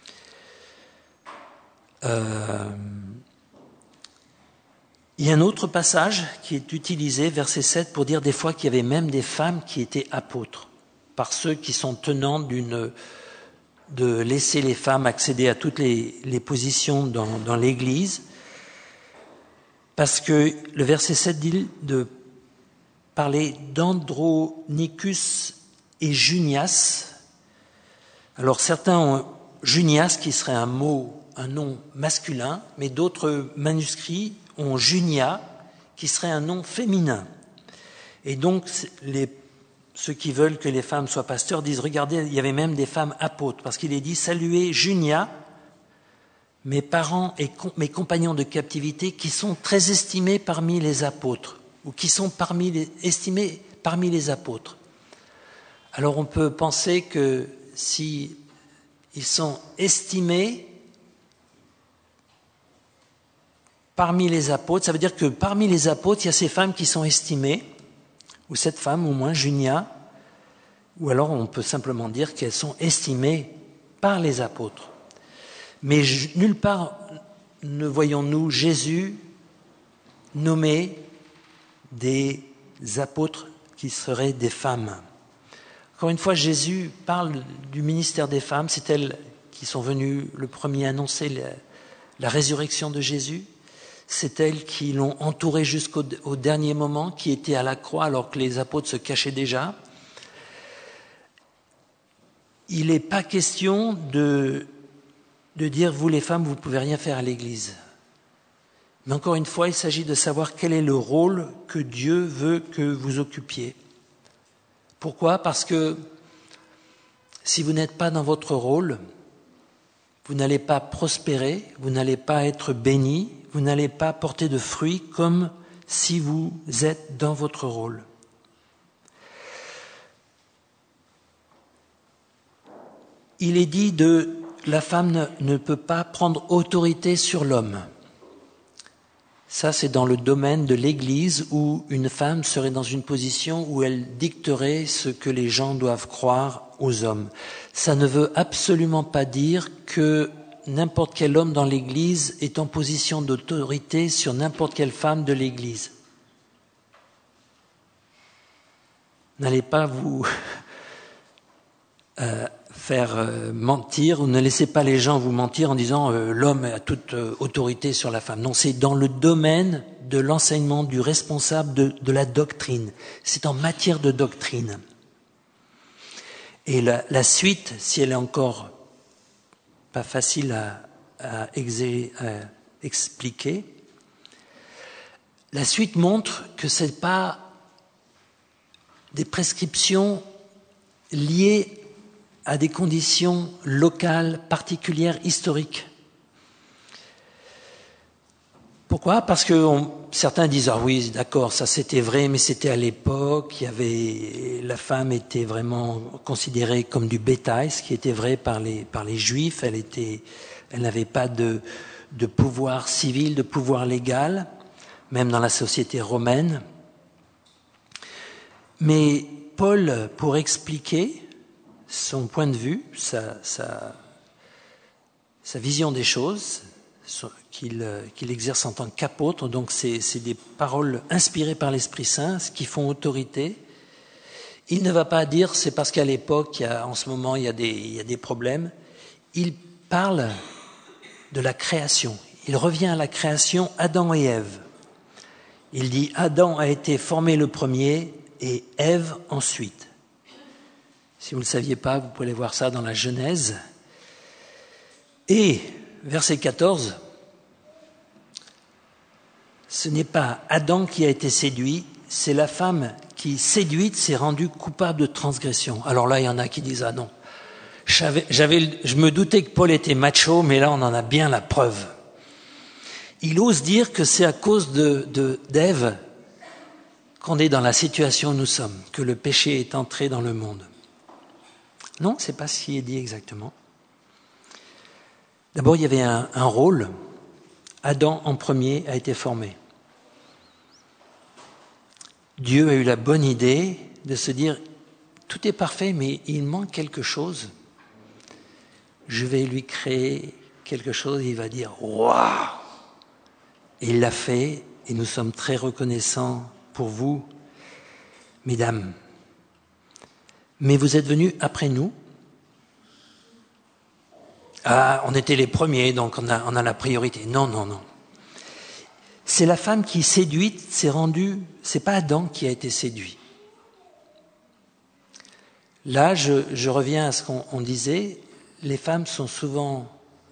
Euh, il y a un autre passage qui est utilisé, verset sept, pour dire des fois qu'il y avait même des femmes qui étaient apôtres, par ceux qui sont tenants d'une... de laisser les femmes accéder à toutes les, les positions dans, dans l'Église, parce que le verset sept dit de parler d'Andronicus et Junias. Alors certains ont Junias qui serait un mot, un nom masculin, mais d'autres manuscrits ont Junia qui serait un nom féminin. Et donc les ceux qui veulent que les femmes soient pasteurs disent, regardez, il y avait même des femmes apôtres, parce qu'il est dit, saluez Junia, mes parents et com- mes compagnons de captivité qui sont très estimés parmi les apôtres, ou qui sont parmi les, estimés parmi les apôtres. Alors on peut penser que si ils sont estimés parmi les apôtres, ça veut dire que parmi les apôtres, il y a ces femmes qui sont estimées, ou cette femme au moins, Junia, ou alors on peut simplement dire qu'elles sont estimées par les apôtres. Mais nulle part ne voyons-nous Jésus nommer des apôtres qui seraient des femmes. Encore une fois, Jésus parle du ministère des femmes, c'est elles qui sont venues le premier annoncer la, la résurrection de Jésus, c'est elles qui l'ont entouré jusqu'au au dernier moment, qui étaient à la croix alors que les apôtres se cachaient déjà. Il n'est pas question de, de dire, vous les femmes, vous ne pouvez rien faire à l'Église. Mais encore une fois, il s'agit de savoir quel est le rôle que Dieu veut que vous occupiez. Pourquoi ? Parce que si vous n'êtes pas dans votre rôle, vous n'allez pas prospérer, vous n'allez pas être béni, vous n'allez pas porter de fruits comme si vous êtes dans votre rôle. Il est dit de la femme ne, ne peut pas prendre autorité sur l'homme. Ça, c'est dans le domaine de l'Église où une femme serait dans une position où elle dicterait ce que les gens doivent croire aux hommes. Ça ne veut absolument pas dire que n'importe quel homme dans l'Église est en position d'autorité sur n'importe quelle femme de l'Église. N'allez pas vous euh, faire euh, mentir ou ne laissez pas les gens vous mentir en disant euh, l'homme a toute euh, autorité sur la femme. Non, c'est dans le domaine de l'enseignement du responsable de, de la doctrine. C'est en matière de doctrine. Et la, la suite, si elle est encore pas facile à, à, exé, à expliquer, la suite montre que ce n'est pas des prescriptions liées à des conditions locales, particulières, historiques. Pourquoi ? Parce que on, certains disent « Ah oui, d'accord, ça c'était vrai, mais c'était à l'époque, il y avait, la femme était vraiment considérée comme du bétail, ce qui était vrai par les, par les Juifs, elle, était, elle n'avait pas de, de pouvoir civil, de pouvoir légal, même dans la société romaine. » Mais Paul, pour expliquer son point de vue, sa, sa, sa vision des choses, qu'il, qu'il exerce en tant qu'apôtre, donc c'est, c'est des paroles inspirées par l'Esprit Saint, qui font autorité. Il ne va pas dire c'est parce qu'à l'époque, il y a, en ce moment, il y a des, il y a des problèmes. Il parle de la création. Il revient à la création Adam et Ève. Il dit Adam a été formé le premier et Ève ensuite. Si vous ne le saviez pas, vous pouvez aller voir ça dans la Genèse. Et, verset quatorze, ce n'est pas Adam qui a été séduit, c'est la femme qui, séduite, s'est rendue coupable de transgression. Alors là, il y en a qui disent « Ah non, j'avais, j'avais, je me doutais que Paul était macho, mais là, on en a bien la preuve. » Il ose dire que c'est à cause de, de, d'Ève qu'on est dans la situation où nous sommes, que le péché est entré dans le monde. Non, ce n'est pas ce qui est dit exactement. D'abord, il y avait un, un rôle. Adam, en premier, a été formé. Dieu a eu la bonne idée de se dire, tout est parfait, mais il manque quelque chose. Je vais lui créer quelque chose, il va dire, waouh! Et il l'a fait, et nous sommes très reconnaissants pour vous, mesdames. Mais vous êtes venus après nous. Ah, on était les premiers, donc on a, on a la priorité. Non, non, non. C'est la femme qui, séduite, s'est rendue... C'est pas Adam qui a été séduit. Là, je, je reviens à ce qu'on on disait. Les femmes sont souvent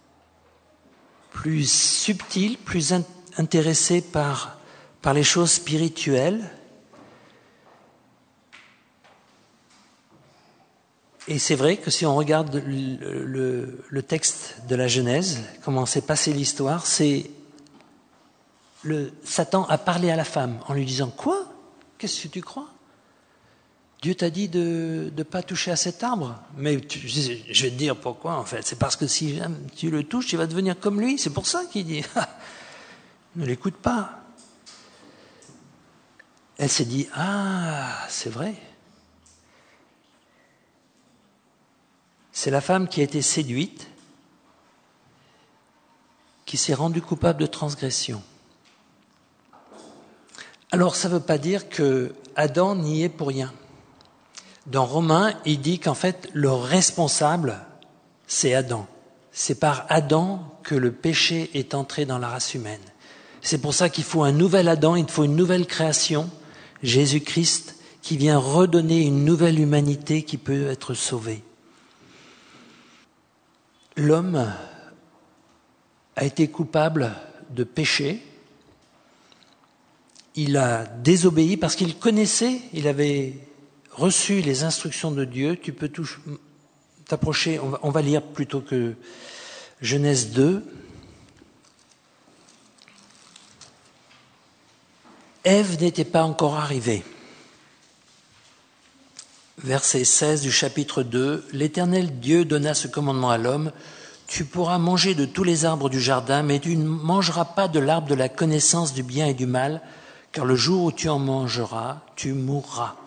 plus subtiles, plus in, intéressées par, par les choses spirituelles. Et c'est vrai que si on regarde le, le, le texte de la Genèse, comment s'est passée l'histoire, c'est le Satan a parlé à la femme en lui disant « Quoi ? Qu'est-ce que tu crois ? Dieu t'a dit de ne pas toucher à cet arbre. Mais tu, je vais te dire pourquoi en fait. C'est parce que si tu le touches, tu vas devenir comme lui. C'est pour ça qu'il dit « Ne l'écoute pas. » Elle s'est dit « Ah, c'est vrai. » C'est la femme qui a été séduite, qui s'est rendue coupable de transgression. Alors ça ne veut pas dire que Adam n'y est pour rien. Dans Romains, il dit qu'en fait, le responsable, c'est Adam. C'est par Adam que le péché est entré dans la race humaine. C'est pour ça qu'il faut un nouvel Adam, il faut une nouvelle création, Jésus-Christ, qui vient redonner une nouvelle humanité qui peut être sauvée. L'homme a été coupable de péché. Il a désobéi parce qu'il connaissait, il avait reçu les instructions de Dieu. Tu peux t'approcher, on va, on va lire plutôt que Genèse deux. Ève n'était pas encore arrivée. Verset seize du chapitre deux. L'Éternel Dieu donna ce commandement à l'homme. Tu pourras manger de tous les arbres du jardin, mais tu ne mangeras pas de l'arbre de la connaissance du bien et du mal, car le jour où tu en mangeras, tu mourras.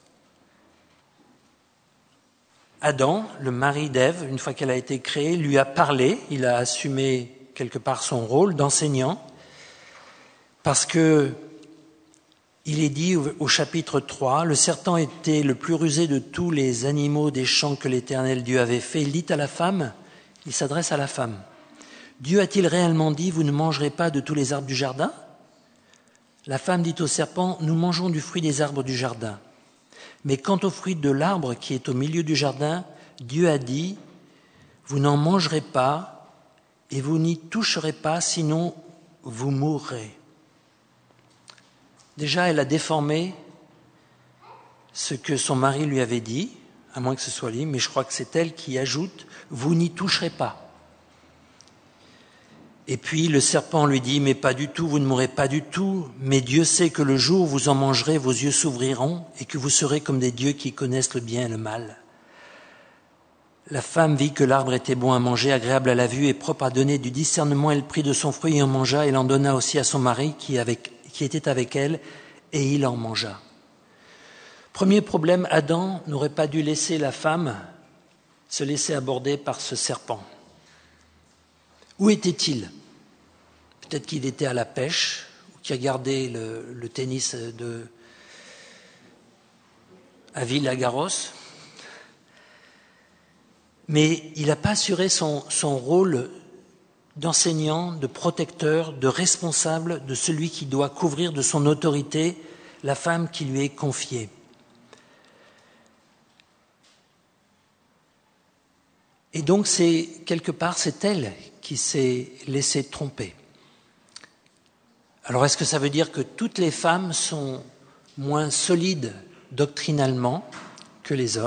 Adam, le mari d'Ève, une fois qu'elle a été créée, lui a parlé, il a assumé quelque part son rôle d'enseignant, parce que il est dit au chapitre trois, le serpent était le plus rusé de tous les animaux des champs que l'Éternel Dieu avait fait. Il dit à la femme, il s'adresse à la femme, Dieu a-t-il réellement dit, vous ne mangerez pas de tous les arbres du jardin ? La femme dit au serpent, nous mangeons du fruit des arbres du jardin. Mais quant au fruit de l'arbre qui est au milieu du jardin, Dieu a dit, vous n'en mangerez pas et vous n'y toucherez pas, sinon vous mourrez. Déjà, elle a déformé ce que son mari lui avait dit, à moins que ce soit lui, mais je crois que c'est elle qui ajoute « vous n'y toucherez pas ». Et puis le serpent lui dit « mais pas du tout, vous ne mourrez pas du tout, mais Dieu sait que le jour où vous en mangerez, vos yeux s'ouvriront et que vous serez comme des dieux qui connaissent le bien et le mal. » La femme vit que l'arbre était bon à manger, agréable à la vue et propre à donner du discernement. Elle prit de son fruit et en mangea. Elle en donna aussi à son mari qui, avec, qui était avec elle, et il en mangea. Premier problème, Adam n'aurait pas dû laisser la femme se laisser aborder par ce serpent. Où était-il ? Peut-être qu'il était à la pêche, ou qu'il a gardé le, le tennis de, à Ville-la-Garros. Mais il n'a pas assuré son, son rôle d'enseignant, de protecteur, de responsable, de celui qui doit couvrir de son autorité la femme qui lui est confiée. Et donc, c'est quelque part, c'est elle qui s'est laissée tromper. Alors, est-ce que ça veut dire que toutes les femmes sont moins solides doctrinalement que les hommes ?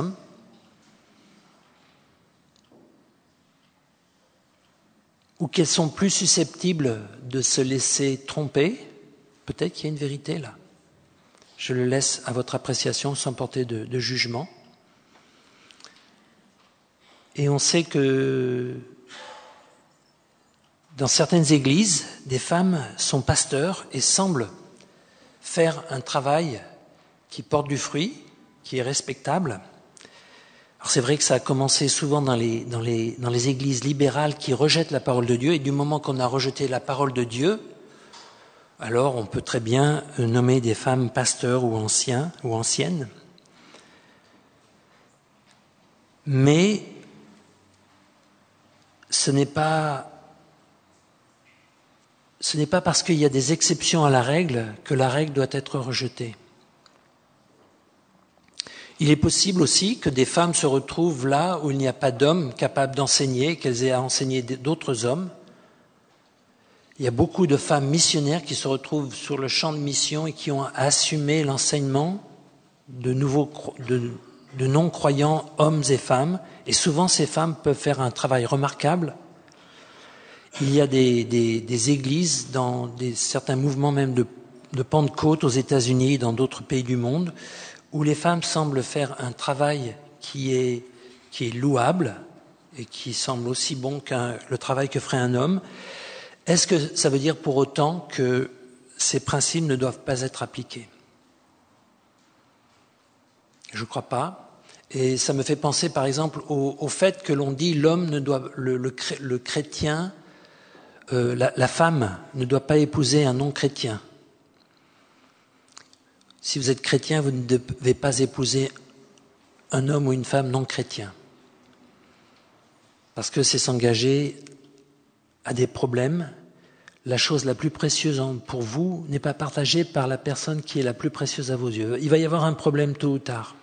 Ou qu'elles sont plus susceptibles de se laisser tromper ? Peut-être qu'il y a une vérité là. Je le laisse à votre appréciation sans porter de, de jugement. Et on sait que dans certaines églises, des femmes sont pasteurs et semblent faire un travail qui porte du fruit, qui est respectable. Alors c'est vrai que ça a commencé souvent dans les, dans les, dans les églises libérales qui rejettent la parole de Dieu, et du moment qu'on a rejeté la parole de Dieu, alors on peut très bien nommer des femmes pasteurs ou anciens ou anciennes. Mais ce n'est pas, ce n'est pas parce qu'il y a des exceptions à la règle que la règle doit être rejetée. Il est possible aussi que des femmes se retrouvent là où il n'y a pas d'hommes capables d'enseigner, qu'elles aient à enseigner d'autres hommes. Il y a beaucoup de femmes missionnaires qui se retrouvent sur le champ de mission et qui ont assumé l'enseignement de nouveaux, de de non-croyants, hommes et femmes, et souvent ces femmes peuvent faire un travail remarquable. Il y a des, des, des églises dans des, certains mouvements même de, de Pentecôte aux États-Unis et dans d'autres pays du monde, où les femmes semblent faire un travail qui est, qui est louable et qui semble aussi bon que le travail que ferait un homme. Est-ce que ça veut dire pour autant que ces principes ne doivent pas être appliqués ? Je ne crois pas. Et ça me fait penser par exemple au, au fait que l'on dit l'homme ne doit, le, le, le chrétien, euh, la, la femme ne doit pas épouser un non-chrétien. Si vous êtes chrétien, vous ne devez pas épouser un homme ou une femme non chrétien. Parce que c'est s'engager à des problèmes. La chose la plus précieuse pour vous n'est pas partagée par la personne qui est la plus précieuse à vos yeux. Il va y avoir un problème tôt ou tard.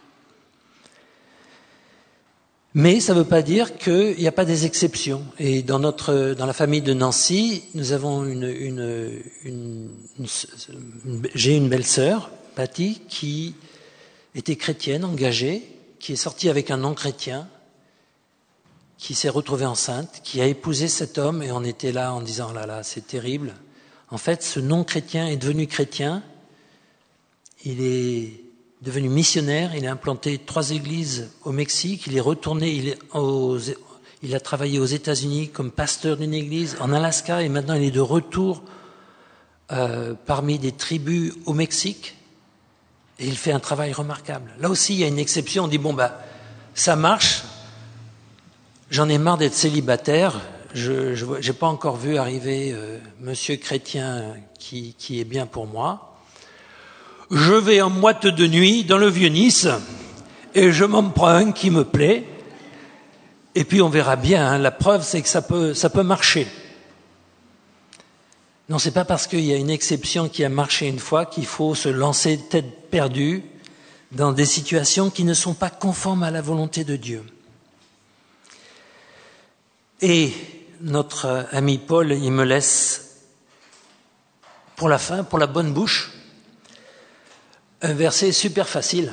Mais ça ne veut pas dire qu'il n'y a pas des exceptions. Et dans notre, dans la famille de Nancy, nous avons une, une, une, une, une j'ai une belle-sœur, Patty, qui était chrétienne, engagée, qui est sortie avec un non-chrétien, qui s'est retrouvée enceinte, qui a épousé cet homme, et on était là en disant, oh là là, c'est terrible. En fait, ce non-chrétien est devenu chrétien, il est devenu missionnaire, il a implanté trois églises au Mexique, il est retourné, il, est aux, il a travaillé aux États-Unis comme pasteur d'une église, en Alaska, et maintenant il est de retour euh, parmi des tribus au Mexique, et il fait un travail remarquable. Là aussi, il y a une exception, on dit, bon, bah, ça marche, j'en ai marre d'être célibataire, je n'ai pas encore vu arriver euh, monsieur chrétien qui, qui est bien pour moi. Je vais en moite de nuit dans le Vieux-Nice et je m'en prends un qui me plaît. Et puis on verra bien, hein, la preuve c'est que ça peut, ça peut marcher. Non, c'est pas parce qu'il y a une exception qui a marché une fois qu'il faut se lancer tête perdue dans des situations qui ne sont pas conformes à la volonté de Dieu. Et notre ami Paul, il me laisse pour la fin, pour la bonne bouche, un verset super facile.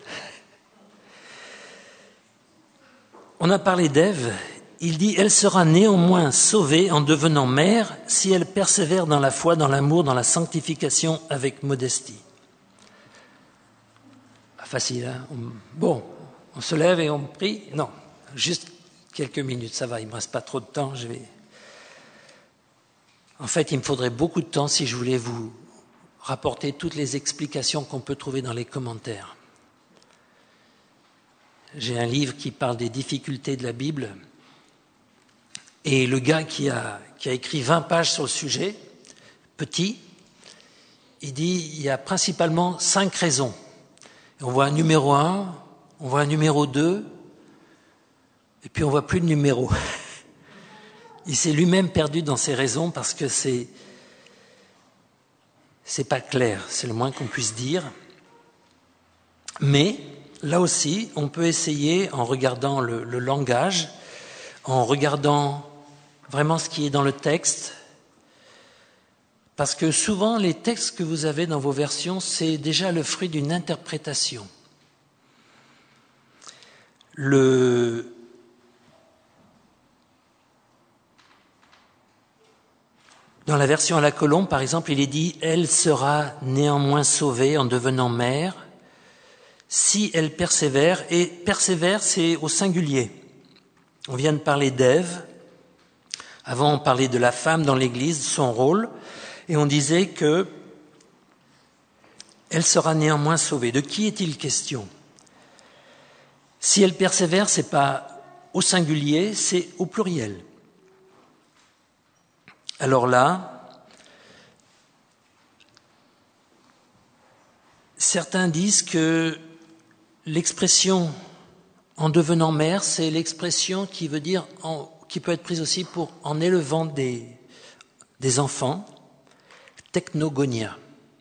On a parlé d'Ève, il dit « Elle sera néanmoins sauvée en devenant mère si elle persévère dans la foi, dans l'amour, dans la sanctification avec modestie. » Pas facile, hein? Bon, on se lève et on prie. Non, juste quelques minutes, ça va, il ne me reste pas trop de temps. Je vais... En fait, il me faudrait beaucoup de temps si je voulais vous rapporter toutes les explications qu'on peut trouver dans les commentaires. J'ai un livre qui parle des difficultés de la Bible et le gars qui a, qui a écrit vingt pages sur le sujet, petit, il dit il y a principalement cinq raisons. Et on voit un numéro un, on voit un numéro deux, et puis on voit plus de numéro. Il s'est lui-même perdu dans ses raisons parce que c'est c'est pas clair, c'est le moins qu'on puisse dire. Mais là aussi, on peut essayer en regardant le, le langage, en regardant vraiment ce qui est dans le texte, parce que souvent les textes que vous avez dans vos versions, c'est déjà le fruit d'une interprétation. Le Dans la version à la colombe, par exemple, il est dit « Elle sera néanmoins sauvée en devenant mère si elle persévère ». Et persévère, c'est au singulier. On vient de parler d'Ève. Avant, on parlait de la femme dans l'Église, son rôle. Et on disait que elle sera néanmoins sauvée. De qui est-il question ? Si elle persévère, ce n'est pas au singulier, c'est au pluriel. Alors là, certains disent que l'expression « en devenant mère », c'est l'expression qui veut dire, en, qui peut être prise aussi pour « en élevant des, des enfants », technogonia,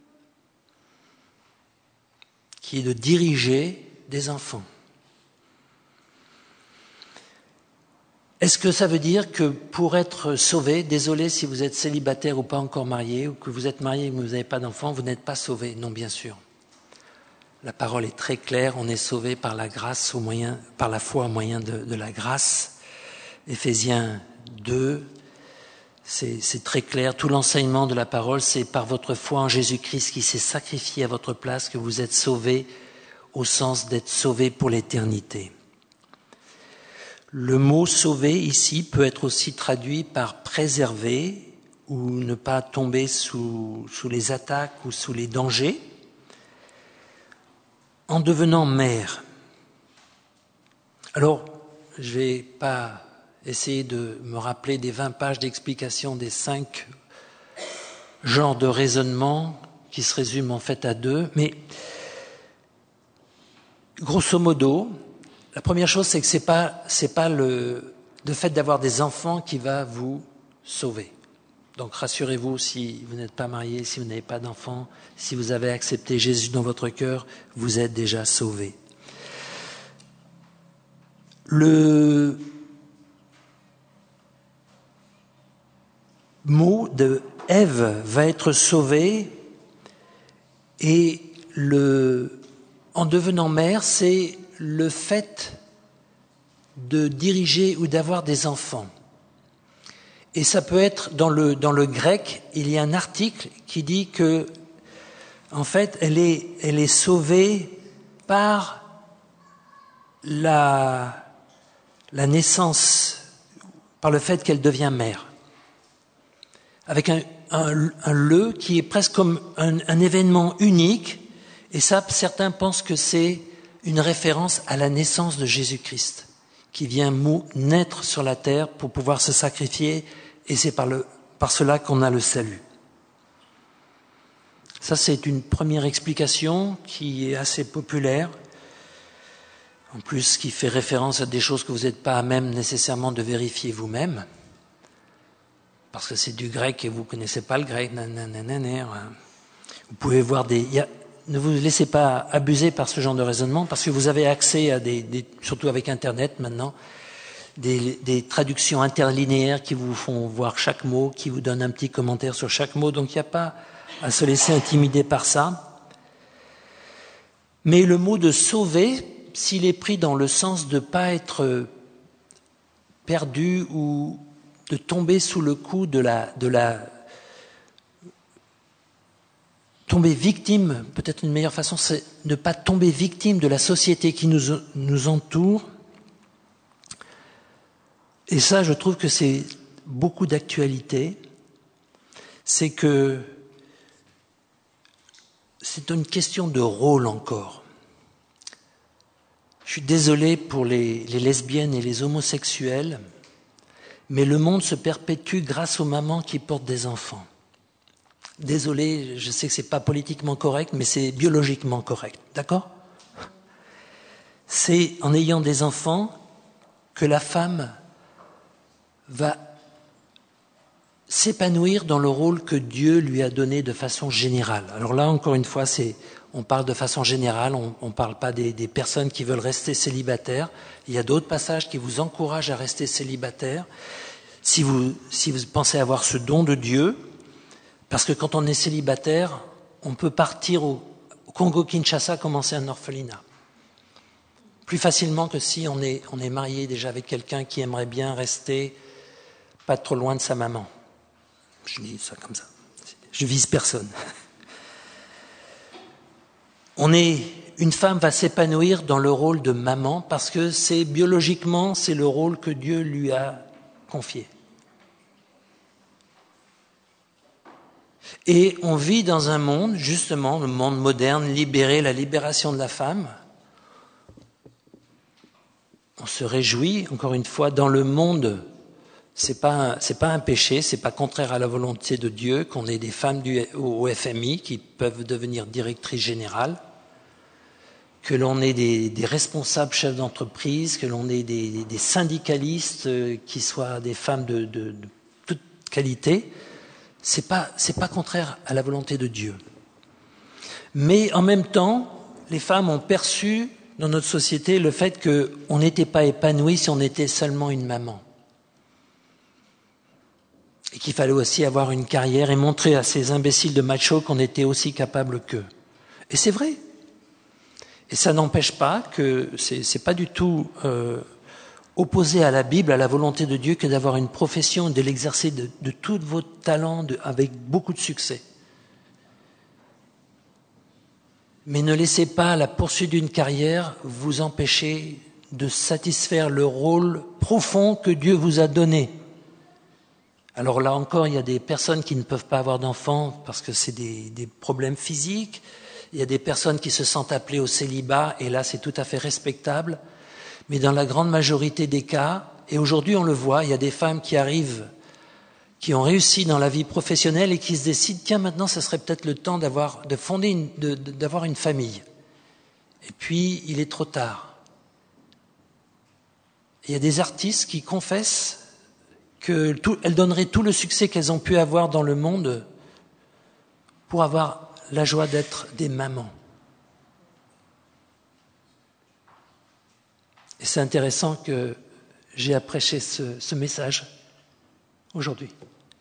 qui est de diriger des enfants. Est-ce que ça veut dire que pour être sauvé, désolé si vous êtes célibataire ou pas encore marié, ou que vous êtes marié et que vous n'avez pas d'enfant, vous n'êtes pas sauvé? Non, bien sûr. La parole est très claire, on est sauvé par la grâce au moyen, par la foi au moyen de, de la grâce. Éphésiens deux, c'est, c'est très clair. Tout l'enseignement de la parole, c'est par votre foi en Jésus-Christ qui s'est sacrifié à votre place que vous êtes sauvés, au sens d'être sauvés pour l'éternité. Le mot « sauver » ici peut être aussi traduit par « préserver » ou ne pas tomber sous, sous les attaques ou sous les dangers. En devenant mère. Alors, je ne vais pas essayer de me rappeler des vingt pages d'explication des cinq genres de raisonnement qui se résument en fait à deux, mais grosso modo, la première chose, c'est que c'est pas, c'est pas le, le fait d'avoir des enfants qui va vous sauver. Donc rassurez-vous, si vous n'êtes pas marié, si vous n'avez pas d'enfants, si vous avez accepté Jésus dans votre cœur, vous êtes déjà sauvés. Le mot de Ève va être sauvée et le, en devenant mère, c'est le fait de diriger ou d'avoir des enfants. Et ça peut être, dans le, dans le grec, il y a un article qui dit que, en fait, elle est, elle est sauvée par la, la naissance, par le fait qu'elle devient mère. Avec un, un, un le qui est presque comme un, un événement unique, et ça, certains pensent que c'est une référence à la naissance de Jésus-Christ, qui vient mou, naître sur la terre pour pouvoir se sacrifier, et c'est par, le, par cela qu'on a le salut. Ça, c'est une première explication qui est assez populaire, en plus qui fait référence à des choses que vous n'êtes pas à même nécessairement de vérifier vous-même, parce que c'est du grec et vous ne connaissez pas le grec. Vous pouvez voir des... Il y a, ne vous laissez pas abuser par ce genre de raisonnement, parce que vous avez accès à des, des surtout avec Internet maintenant, des, des traductions interlinéaires qui vous font voir chaque mot, qui vous donnent un petit commentaire sur chaque mot, donc il n'y a pas à se laisser intimider par ça. Mais le mot de sauver, s'il est pris dans le sens de ne pas être perdu ou de tomber sous le coup de la... De la tomber victime, peut-être une meilleure façon, c'est ne pas tomber victime de la société qui nous, nous entoure. Et ça, je trouve que c'est beaucoup d'actualité. C'est que c'est une question de rôle encore. Je suis désolé pour les, les lesbiennes et les homosexuels, mais le monde se perpétue grâce aux mamans qui portent des enfants. Désolé, je sais que c'est pas politiquement correct, mais c'est biologiquement correct, d'accord ? C'est en ayant des enfants que la femme va s'épanouir dans le rôle que Dieu lui a donné de façon générale. Alors là, encore une fois, c'est, on parle de façon générale, on ne parle pas des, des personnes qui veulent rester célibataires. Il y a d'autres passages qui vous encouragent à rester célibataire. Si vous, si vous pensez avoir ce don de Dieu, parce que quand on est célibataire, on peut partir au Congo-Kinshasa commencer un orphelinat. Plus facilement que si on est, on est marié déjà avec quelqu'un qui aimerait bien rester pas trop loin de sa maman. Je dis ça comme ça. Je vise personne. On est, une femme va s'épanouir dans le rôle de maman parce que c'est biologiquement, c'est le rôle que Dieu lui a confié. Et on vit dans un monde, justement, le monde moderne, libéré, la libération de la femme. On se réjouit, encore une fois, dans le monde, c'est pas, c'est pas un péché, c'est pas contraire à la volonté de Dieu qu'on ait des femmes du, au F M I qui peuvent devenir directrices générales, que l'on ait des, des responsables chefs d'entreprise, que l'on ait des, des syndicalistes qui soient des femmes de, de, de toute qualité. C'est pas, c'est pas contraire à la volonté de Dieu. Mais en même temps, les femmes ont perçu dans notre société le fait qu'on n'était pas épanoui si on était seulement une maman. Et qu'il fallait aussi avoir une carrière et montrer à ces imbéciles de machos qu'on était aussi capable qu'eux. Et c'est vrai. Et ça n'empêche pas que c'est, c'est pas du tout euh, opposé à la Bible, à la volonté de Dieu, que d'avoir une profession, de l'exercer de, de tous vos talents, de, avec beaucoup de succès. Mais ne laissez pas la poursuite d'une carrière vous empêcher de satisfaire le rôle profond que Dieu vous a donné. Alors là encore, il y a des personnes qui ne peuvent pas avoir d'enfants parce que c'est des, des problèmes physiques. Il y a des personnes qui se sentent appelées au célibat, et là c'est tout à fait respectable. Mais dans la grande majorité des cas, et aujourd'hui on le voit, il y a des femmes qui arrivent, qui ont réussi dans la vie professionnelle et qui se décident, tiens, maintenant ce serait peut-être le temps d'avoir, de fonder une, de, d'avoir une famille. Et puis il est trop tard. Il y a des artistes qui confessent qu'elles donneraient tout le succès qu'elles ont pu avoir dans le monde pour avoir la joie d'être des mamans. Et c'est intéressant que j'ai à prêcher ce, ce message aujourd'hui.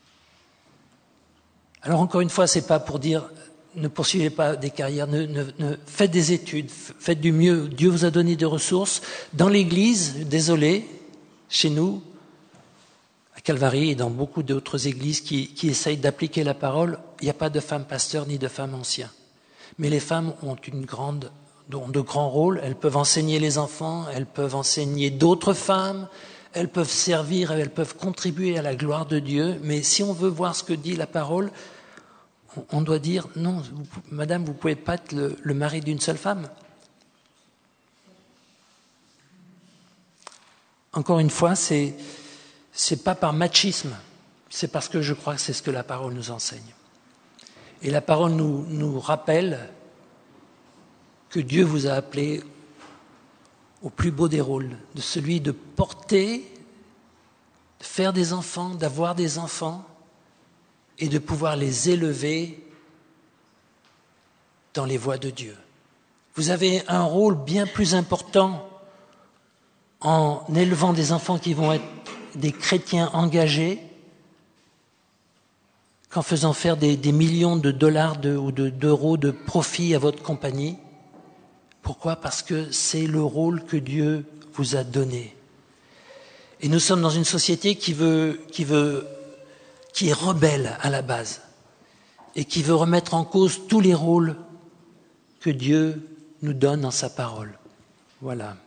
Alors encore une fois, c'est pas pour dire ne poursuivez pas des carrières, ne, ne, ne faites des études, faites du mieux. Dieu vous a donné des ressources. Dans l'Église, désolé, chez nous, à Calvary et dans beaucoup d'autres églises qui, qui essayent d'appliquer la parole, il n'y a pas de femmes pasteurs ni de femmes anciens. Mais les femmes ont une grande, ont de grands rôles. Elles peuvent enseigner les enfants, elles peuvent enseigner d'autres femmes, elles peuvent servir, elles peuvent contribuer à la gloire de Dieu. Mais si on veut voir ce que dit la parole, on doit dire, non, vous, madame, vous ne pouvez pas être le, le mari d'une seule femme. Encore une fois, c'est c'est pas par machisme, c'est parce que je crois que c'est ce que la parole nous enseigne. Et la parole nous, nous rappelle que Dieu vous a appelé au plus beau des rôles, de celui de porter, de faire des enfants, d'avoir des enfants, et de pouvoir les élever dans les voies de Dieu. Vous avez un rôle bien plus important en élevant des enfants qui vont être des chrétiens engagés qu'en faisant faire des, des millions de dollars de, ou de, d'euros de profit à votre compagnie. Pourquoi ? Parce que c'est le rôle que Dieu vous a donné. Et nous sommes dans une société qui veut, qui veut qui est rebelle à la base et qui veut remettre en cause tous les rôles que Dieu nous donne dans sa parole. Voilà.